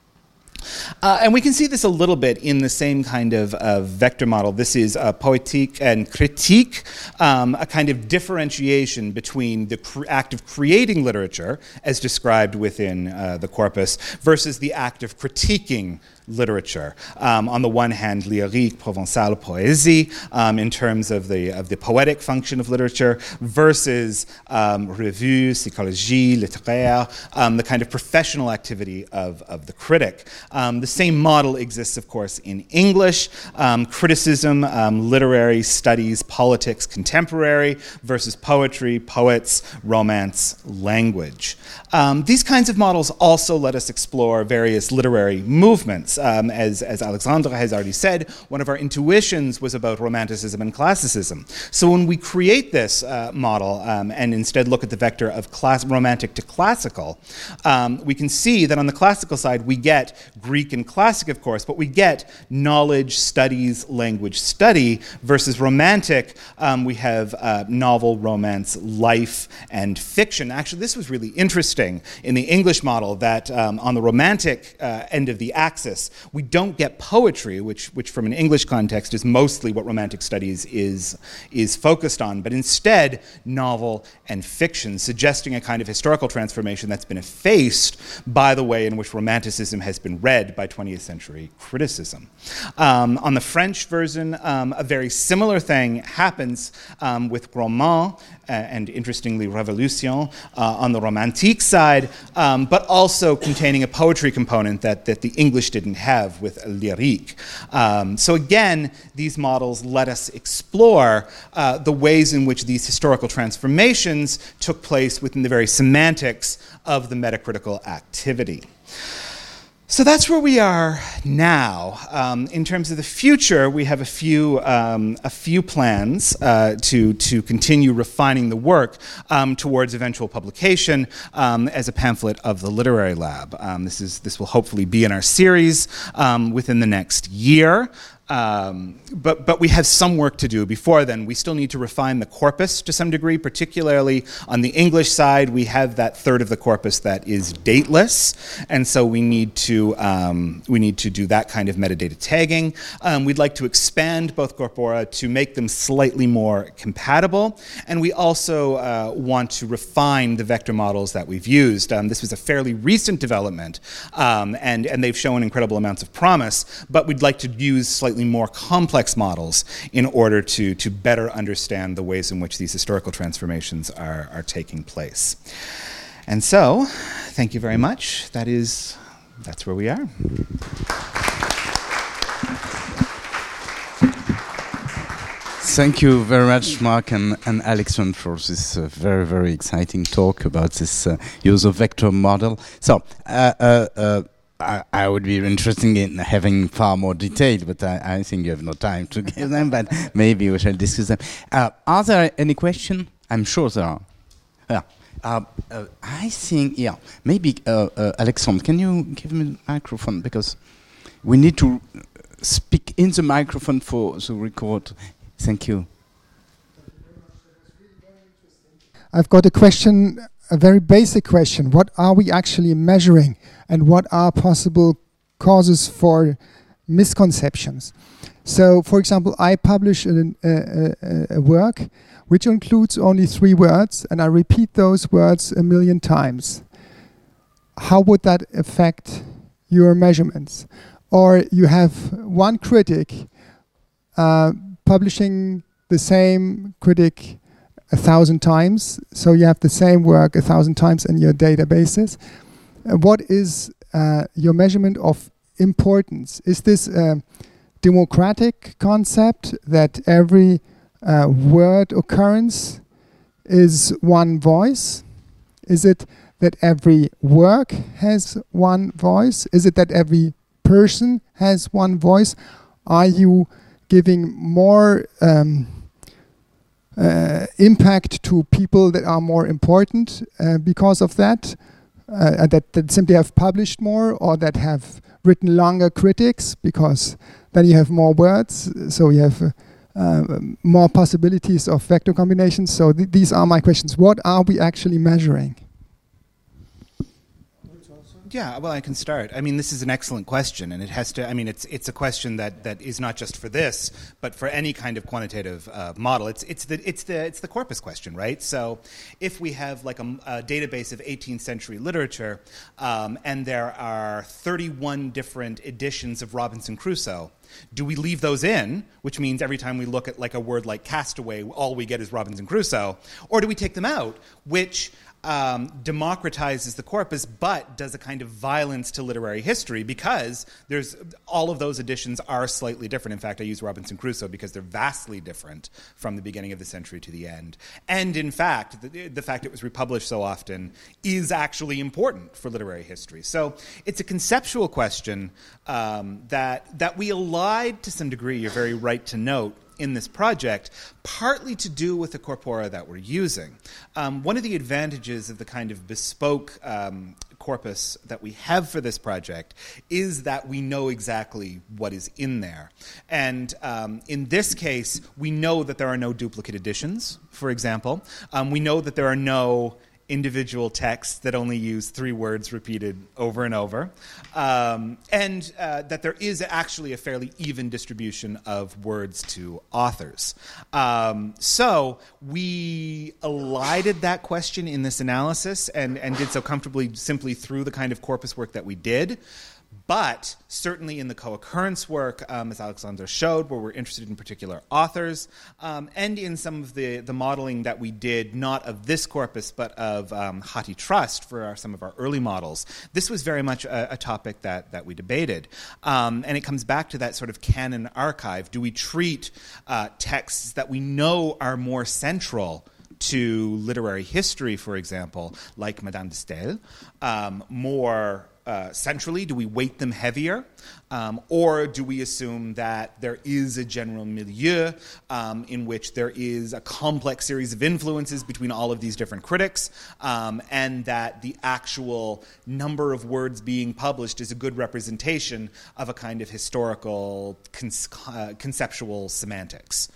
Uh, and we can see this a little bit in the same kind of uh, vector model. This is uh, poétique and critique, um, a kind of differentiation between the cr- act of creating literature, as described within uh, the corpus, versus the act of critiquing literature. Um, on the one hand, lyrique, provençal, poésie, um, in terms of the of the poetic function of literature, versus um, revue, psychologie, littéraire, um, the kind of professional activity of, of the critic. Um, the same model exists, of course, in English. Um, criticism, um, literary studies, politics, contemporary, versus poetry, poets, romance, language. Um, these kinds of models also let us explore various literary movements. Um, as, as Alexandra has already said, one of our intuitions was about Romanticism and Classicism. So when we create this uh, model um, and instead look at the vector of class, Romantic to classical, um, we can see that on the classical side we get Greek and classic, of course, but we get knowledge, studies, language study, versus Romantic, um, we have uh, novel, romance, life, and fiction. Actually, this was really interesting in the English model, that um, on the Romantic uh, end of the axis, we don't get poetry, which, which from an English context is mostly what Romantic studies is, is focused on, but instead novel and fiction, suggesting a kind of historical transformation that's been effaced by the way in which Romanticism has been read by twentieth century criticism. Um, on the French version, um, a very similar thing happens um, with roman, uh, and interestingly Révolution, uh, on the Romantique side, um, but also containing a poetry component that, that the English didn't have with lyrique. Um, so again, these models let us explore uh, the ways in which these historical transformations took place within the very semantics of the metacritical activity. So that's where we are now. Um, in terms of the future, we have a few um, a few plans uh, to to continue refining the work um, towards eventual publication um, as a pamphlet of the Literary Lab. Um, this is this will hopefully be in our series um, within the next year. Um, but, but we have some work to do before then. We still need to refine the corpus to some degree, particularly on the English side. We have that third of the corpus that is dateless, and so we need to um, we need to do that kind of metadata tagging. Um, we'd like to expand both corpora to make them slightly more compatible, and we also uh, want to refine the vector models that we've used. Um, this was a fairly recent development, um, and, and they've shown incredible amounts of promise, but we'd like to use slightly more complex models in order to, to better understand the ways in which these historical transformations are, are taking place. And so, thank you very much. That is, that's where we are. Thank you very much, Mark and, and Alexandre, for this uh, very, very exciting talk about this uh, use of vector model. So, uh, uh, uh, I, I would be interested in having far more detail, but I, I think you have no time to give them, but maybe we shall discuss them. Uh, are there any questions? I'm sure there are. Yeah. Uh, uh, I think, yeah, maybe, uh, uh, Alexandre, can you give me the microphone? Because we need to speak in the microphone for the record. Thank you. I've got a question, a very basic question. What are we actually measuring, and what are possible causes for misconceptions? So, for example, I publish an, a, a, a work which includes only three words, and I repeat those words a million times. How would that affect your measurements? Or you have one critic uh, publishing the same critic a thousand times, so you have the same work a thousand times in your databases. Uh, what is uh, your measurement of importance? Is this a democratic concept that every uh, word occurrence is one voice? Is it that every work has one voice? Is it that every person has one voice? Are you giving more um, uh, impact to people that are more important uh, because of that? Uh, that, that simply have published more, or that have written longer critics, because then you have more words, so you have uh, uh, more possibilities of vector combinations. So th these are my questions. What are we actually measuring? Yeah, well, I can start. I mean, this is an excellent question, and it has to, I mean, it's it's a question that, that is not just for this, but for any kind of quantitative uh, model. It's it's the it's the it's the corpus question, right? So, if we have like a, a database of eighteenth century literature, um, and there are thirty-one different editions of Robinson Crusoe, do we leave those in, which means every time we look at like a word like castaway, all we get is Robinson Crusoe, or do we take them out, which Um, democratizes the corpus, but does a kind of violence to literary history, because there's all of those editions are slightly different. In fact, I use Robinson Crusoe because they're vastly different from the beginning of the century to the end. And in fact, the, the fact it was republished so often is actually important for literary history. So it's a conceptual question um, that that we allied to some degree, you're very right to note, in this project, partly to do with the corpora that we're using. Um, one of the advantages of the kind of bespoke um, corpus that we have for this project is that we know exactly what is in there. And um, in this case, we know that there are no duplicate editions, for example. Um, we know that there are no individual texts that only use three words repeated over and over, um, and uh, that there is actually a fairly even distribution of words to authors. Um, so we elided that question in this analysis and, and did so comfortably simply through the kind of corpus work that we did. But certainly in the co-occurrence work, um, as Alexandre showed, where we're interested in particular authors, um, and in some of the, the modeling that we did, not of this corpus, but of um, HathiTrust for our, some of our early models, this was very much a, a topic that, that we debated. Um, and it comes back to that sort of canon archive. Do we treat uh, texts that we know are more central to literary history, for example, like Madame de Staël, um, more Uh, centrally? Do we weight them heavier? Um, or do we assume that there is a general milieu um, in which there is a complex series of influences between all of these different critics, um, and that the actual number of words being published is a good representation of a kind of historical con- uh, conceptual semantics?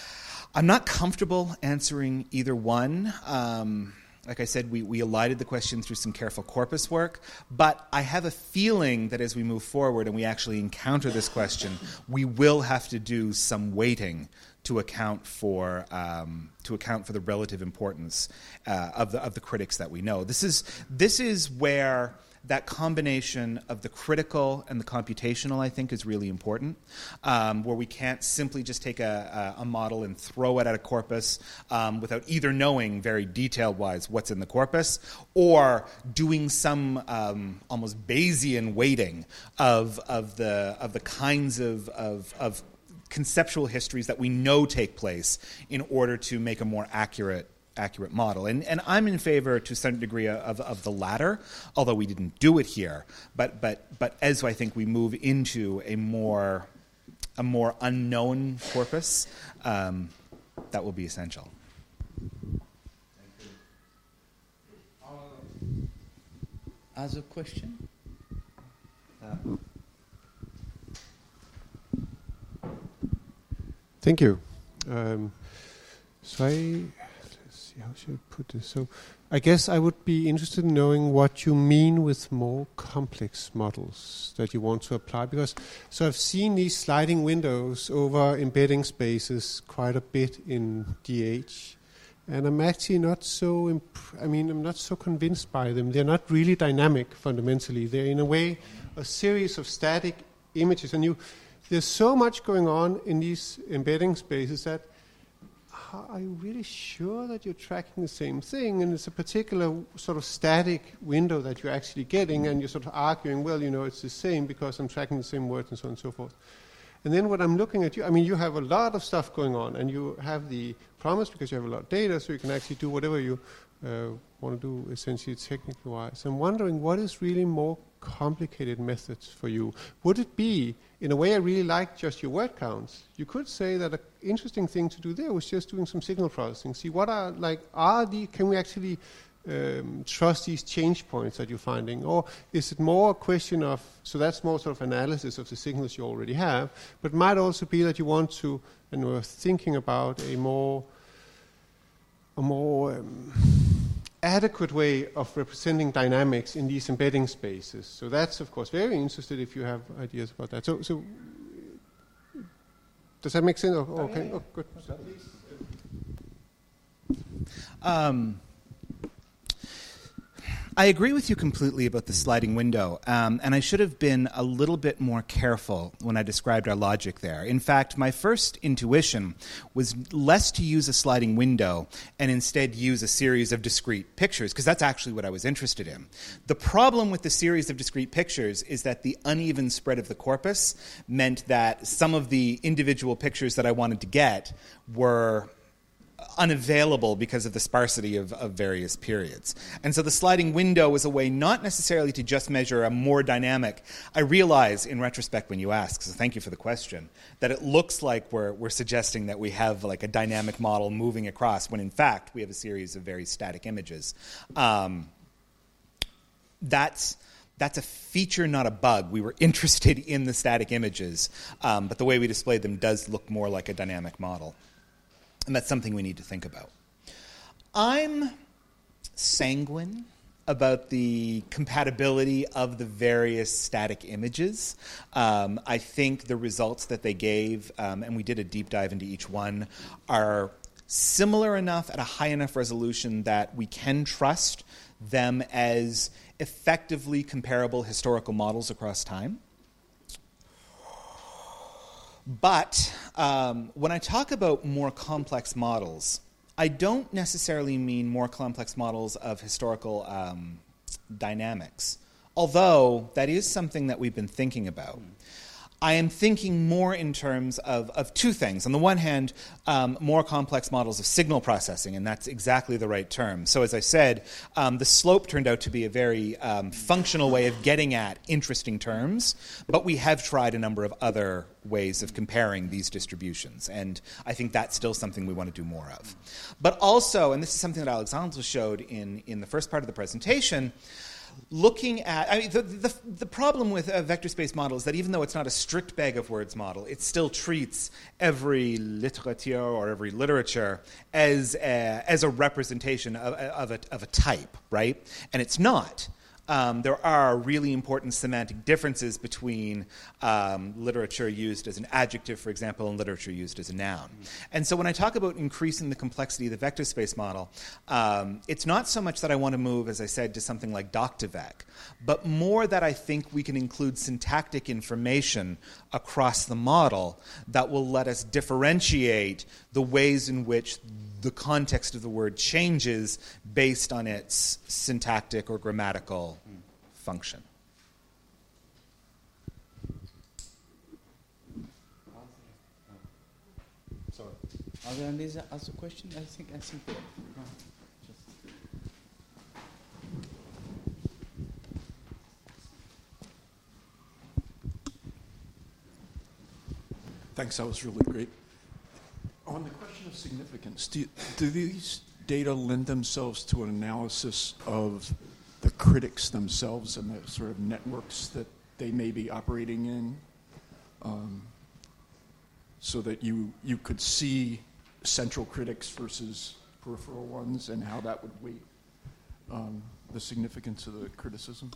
I'm not comfortable answering either one. Um, Like I said, we, we elided the question through some careful corpus work, but I have a feeling that as we move forward and we actually encounter this question, we will have to do some weighting to account for um, to account for the relative importance uh, of the of the critics that we know. This is this is where that combination of the critical and the computational, I think, is really important, um, where we can't simply just take a, a, a model and throw it at a corpus um, without either knowing very detailed-wise what's in the corpus or doing some um, almost Bayesian weighting of, of, the, of the kinds of, of, of conceptual histories that we know take place in order to make a more accurate accurate model. And, and I'm in favor to some degree of, of the latter, although we didn't do it here. But, but, but as I think we move into a more, a more unknown corpus, um, that will be essential. other question? Uh. Thank you. Um, so I, let's see, how should I put this? So I guess I would be interested in knowing what you mean with more complex models that you want to apply, because so I've seen these sliding windows over embedding spaces quite a bit in D H, and I'm actually not so, imp- I mean, I'm not so convinced by them. They're not really dynamic fundamentally. They're in a way a series of static images, and you, there's so much going on in these embedding spaces that are you really sure that you're tracking the same thing? And it's a particular sort of static window that you're actually getting, and you're sort of arguing, well, you know, it's the same because I'm tracking the same words and so on and so forth. And then when I'm looking at you, I mean, you have a lot of stuff going on, and you have the promise because you have a lot of data, so you can actually do whatever you uh, want to do, essentially technically wise. I'm wondering what is really more complicated methods for you. Would it be, in a way I really like just your word counts, you could say that an interesting thing to do there was just doing some signal processing. See what are, like, are the, can we actually um, trust these change points that you're finding? Or is it more a question of, so that's more sort of analysis of the signals you already have, but might also be that you want to, and we're thinking about a more, a more, um, adequate way of representing dynamics in these embedding spaces. So that's, of course, very interested if you have ideas about that. So, so does that make sense? Oh, oh, okay. Oh, good. Um, I agree with you completely about the sliding window, um, and I should have been a little bit more careful when I described our logic there. In fact, my first intuition was less to use a sliding window and instead use a series of discrete pictures, because that's actually what I was interested in. The problem with the series of discrete pictures is that the uneven spread of the corpus meant that some of the individual pictures that I wanted to get were unavailable because of the sparsity of, of various periods. And so the sliding window was a way not necessarily to just measure a more dynamic. I realize in retrospect when you ask, so thank you for the question, that it looks like we're, we're suggesting that we have like a dynamic model moving across when in fact we have a series of very static images. Um, that's That's a feature, not a bug. We were interested in the static images, um, but the way we displayed them does look more like a dynamic model. And that's something we need to think about. I'm sanguine about the compatibility of the various static images. Um, I think the results that they gave, um, and we did a deep dive into each one, are similar enough at a high enough resolution that we can trust them as effectively comparable historical models across time. But um, when I talk about more complex models, I don't necessarily mean more complex models of historical um, dynamics, although that is something that we've been thinking about. I am thinking more in terms of, of two things. On the one hand, um, more complex models of signal processing, and that's exactly the right term. So as I said, um, the slope turned out to be a very um, functional way of getting at interesting terms, but we have tried a number of other ways of comparing these distributions, and I think that's still something we want to do more of. But also, and this is something that Alexandre showed in, in the first part of the presentation, looking at, I mean, the, the, the problem with a vector space model is that even though it's not a strict bag of words model, it still treats every littérature or every literature as a, as a representation of, of, a, of a type, right? And it's not. Um, there are really important semantic differences between um, literature used as an adjective, for example, and literature used as a noun. Mm-hmm. And so when I talk about increasing the complexity of the vector space model, um, it's not so much that I want to move, as I said, to something like Doctivec, but more that I think we can include syntactic information across the model that will let us differentiate the ways in which the context of the word changes based on its syntactic or grammatical mm. function. Sorry. Are there any other questions? I think I think. Uh, just. Thanks. That was really great. On the question of significance, do, do these data lend themselves to an analysis of the the critics themselves and the sort of networks that they may be operating in, um, so that you you could see central critics versus peripheral ones and how that would weight um, the significance of the criticism?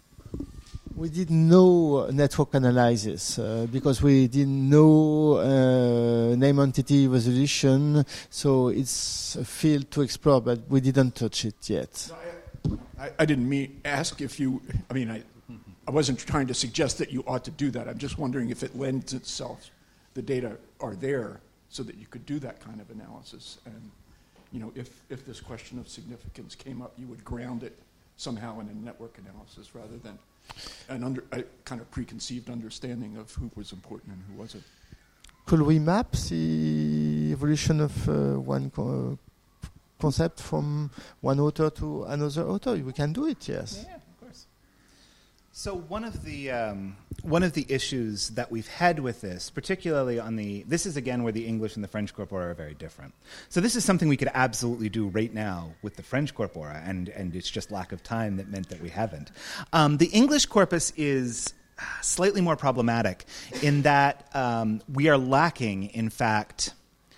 We did no network analysis uh, because we didn't know uh, name entity resolution, so it's a field to explore, but we didn't touch it yet. No, I, I, I didn't mean ask if you. I mean, I, I wasn't trying to suggest that you ought to do that. I'm just wondering if it lends itself. The data are there so that you could do that kind of analysis, and you know, if if this question of significance came up, you would ground it somehow in a network analysis rather than an under, a kind of preconceived understanding of who was important and who wasn't. Could we map the evolution of uh, one co- concept from one author to another author? We can do it, yes. Yeah, of course. So one of the um, one of the issues that we've had with this, particularly on the, this is again where the English and the French corpora are very different. So this is something we could absolutely do right now with the French corpora, and, and it's just lack of time that meant that we haven't. Um, the English corpus is slightly more problematic in that um, we are lacking, in fact,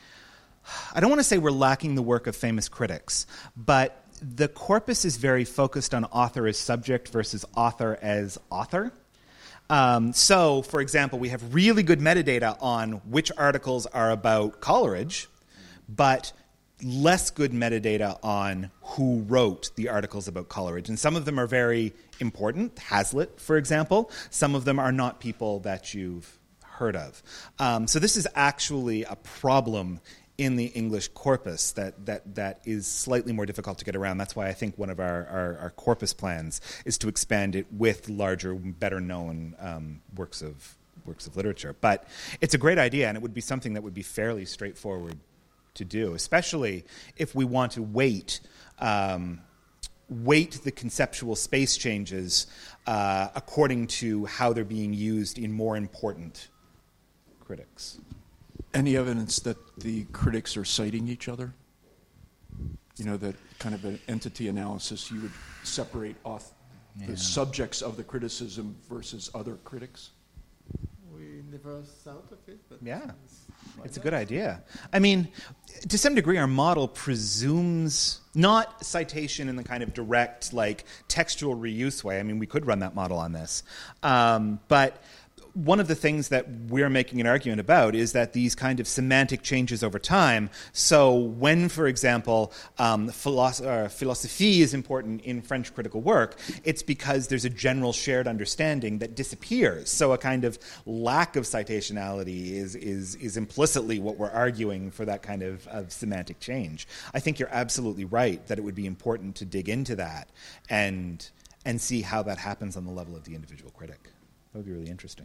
I don't want to say we're lacking the work of famous critics, but the corpus is very focused on author as subject versus author as author. Um, so, for example, we have really good metadata on which articles are about Coleridge, but less good metadata on who wrote the articles about Coleridge. And some of them are very important, Hazlitt, for example. Some of them are not people that you've heard of. Um, so this is actually a problem in the English corpus that, that, that is slightly more difficult to get around. That's why I think one of our, our, our corpus plans is to expand it with larger, better-known um, works of works of literature. But it's a great idea, and it would be something that would be fairly straightforward to do, especially if we want to weight um, weight the conceptual space changes uh, according to how they're being used in more important critics. Any evidence that the critics are citing each other? You know, that kind of an entity analysis, you would separate off yeah. the subjects of the criticism versus other critics? We never thought of it, but yeah, it's a good idea. I mean, to some degree, our model presumes not citation in the kind of direct, like, textual reuse way. I mean, we could run that model on this. Um, but one of the things that we're making an argument about is that these kind of semantic changes over time. So when, for example, um, philosophy, uh, philosophy is important in French critical work, it's because there's a general shared understanding that disappears. So a kind of lack of citationality is is is implicitly what we're arguing for that kind of, of semantic change. I think you're absolutely right that it would be important to dig into that and and see how that happens on the level of the individual critic. That would be really interesting.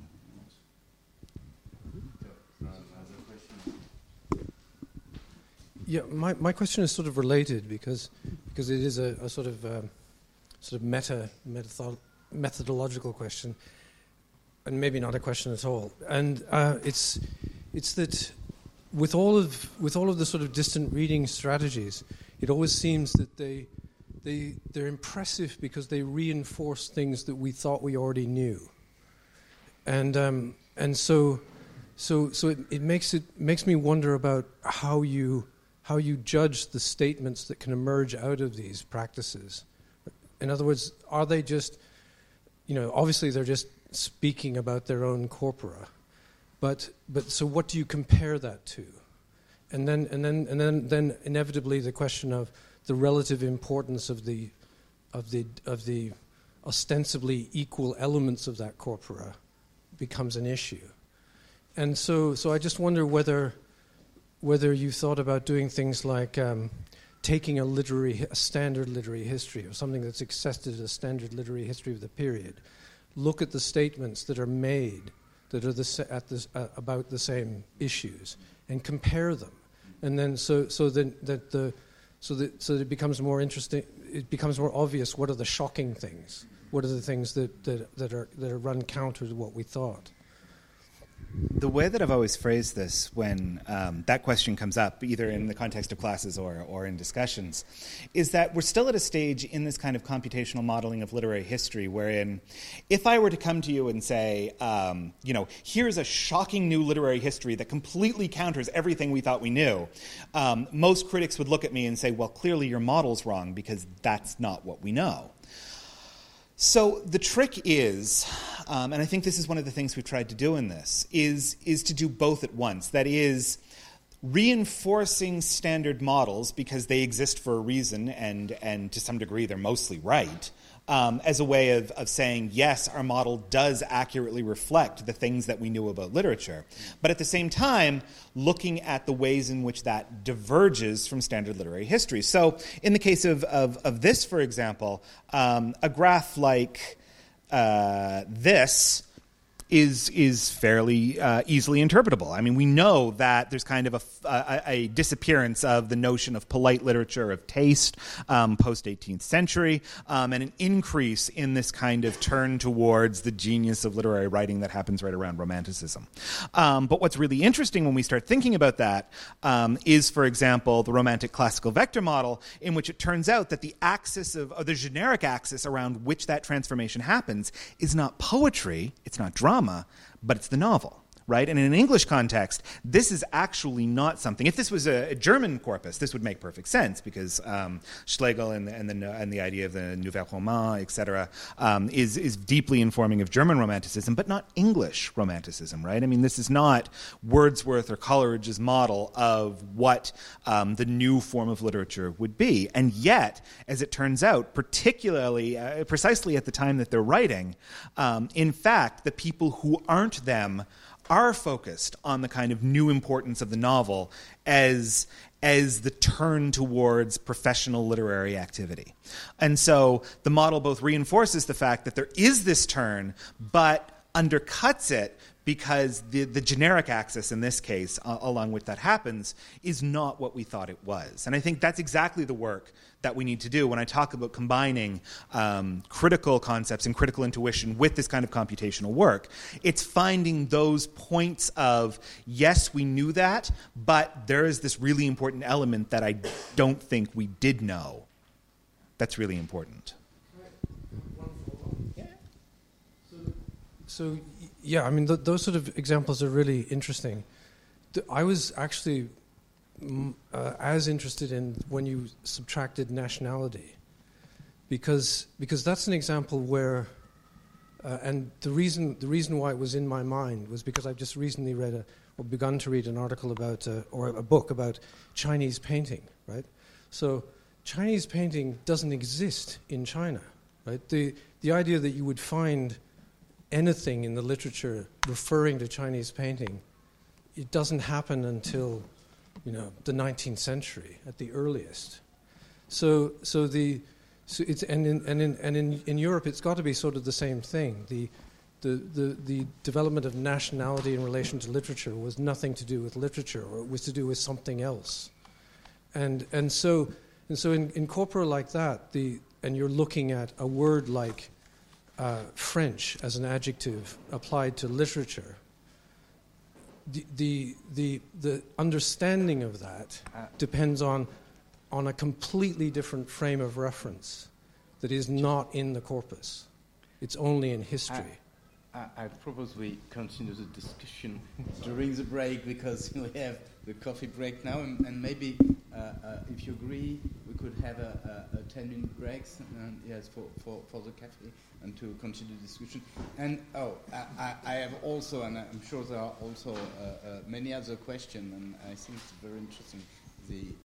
Yeah, my, my question is sort of related because because it is a, a sort of um, sort of meta methodolo- methodological question, and maybe not a question at all. And uh, it's it's that with all of with all of the sort of distant reading strategies, it always seems that they they they're impressive because they reinforce things that we thought we already knew. And um, and so so so it, it makes it makes me wonder about how you how you judge the statements that can emerge out of these practices. In other words, are they just, you know, obviously they're just speaking about their own corpora, but but so what do you compare that to? And then and then and then then inevitably the question of the relative importance of the of the of the ostensibly equal elements of that corpora becomes an issue. And so so I just wonder whether whether you thought about doing things like um, taking a literary, a standard literary history or something that's accepted as a standard literary history of the period, look at the statements that are made that are the, at this, uh, about the same issues and compare them, and then so so that that the so that so that it becomes more interesting. It becomes more obvious what are the shocking things, what are the things that that, that are that are run counter to what we thought. The way that I've always phrased this when um, that question comes up, either in the context of classes or, or in discussions, is that we're still at a stage in this kind of computational modeling of literary history wherein if I were to come to you and say, um, you know, here's a shocking new literary history that completely counters everything we thought we knew, um, most critics would look at me and say, well, clearly your model's wrong because that's not what we know. So the trick is, um, and I think this is one of the things we've tried to do in this, is, is to do both at once. That is, reinforcing standard models because they exist for a reason and, and to some degree they're mostly right, um, as a way of, of saying, yes, our model does accurately reflect the things that we knew about literature. But at the same time, looking at the ways in which that diverges from standard literary history. So in the case of, of, of this, for example, um, a graph like uh, this is is fairly uh, easily interpretable. I mean, we know that there's kind of a, a, a disappearance of the notion of polite literature, of taste, um, post-eighteenth century, um, and an increase in this kind of turn towards the genius of literary writing that happens right around Romanticism. Um, but what's really interesting when we start thinking about that um, is, for example, the Romantic classical vector model, in which it turns out that the axis of, or the generic axis around which that transformation happens is not poetry, it's not drama, but it's the novel, right? And in an English context, this is actually not something. If this was a, a German corpus, this would make perfect sense because um, Schlegel and the, and the and the idea of the Nouvelle Roman, et cetera, um, is is deeply informing of German Romanticism, but not English Romanticism, right? I mean, this is not Wordsworth or Coleridge's model of what um, the new form of literature would be. And yet, as it turns out, particularly uh, precisely at the time that they're writing, um, in fact, the people who aren't them are focused on the kind of new importance of the novel as, as the turn towards professional literary activity. And so the model both reinforces the fact that there is this turn, but undercuts it because the, the generic axis in this case, uh, along which that happens, is not what we thought it was. And I think that's exactly the work that we need to do when I talk about combining um, critical concepts and critical intuition with this kind of computational work. It's finding those points of, yes, we knew that, but there is this really important element that I don't think we did know. That's really important. So, yeah, I mean, th- those sort of examples are really interesting. Th- I was actually mm, uh, as interested in when you subtracted nationality, because because that's an example where, uh, and the reason the reason why it was in my mind was because I've just recently read a, or begun to read an article about, uh, or a book about Chinese painting, right? So Chinese painting doesn't exist in China, right? The the idea that you would find anything in the literature referring to Chinese painting, it doesn't happen until, you know, the nineteenth century at the earliest. So, so the, so it's and in and in and in, in Europe, it's got to be sort of the same thing. The, the the the development of nationality in relation to literature was nothing to do with literature, or it was to do with something else. And and so and so in, in corpora like that, the and you're looking at a word like Uh, French as an adjective applied to literature, the the the, the understanding of that depends on on a completely different frame of reference that is not in the corpus. It's only in history. I, I, I propose we continue the discussion during the break because we have the coffee break now, and, and maybe uh, uh, if you agree, we could have a, a, a ten-minute break, and yes, for, for, for the cafe and to continue the discussion. And oh, I, I have also, and I'm sure there are also uh, uh, many other questions, and I think it's very interesting. The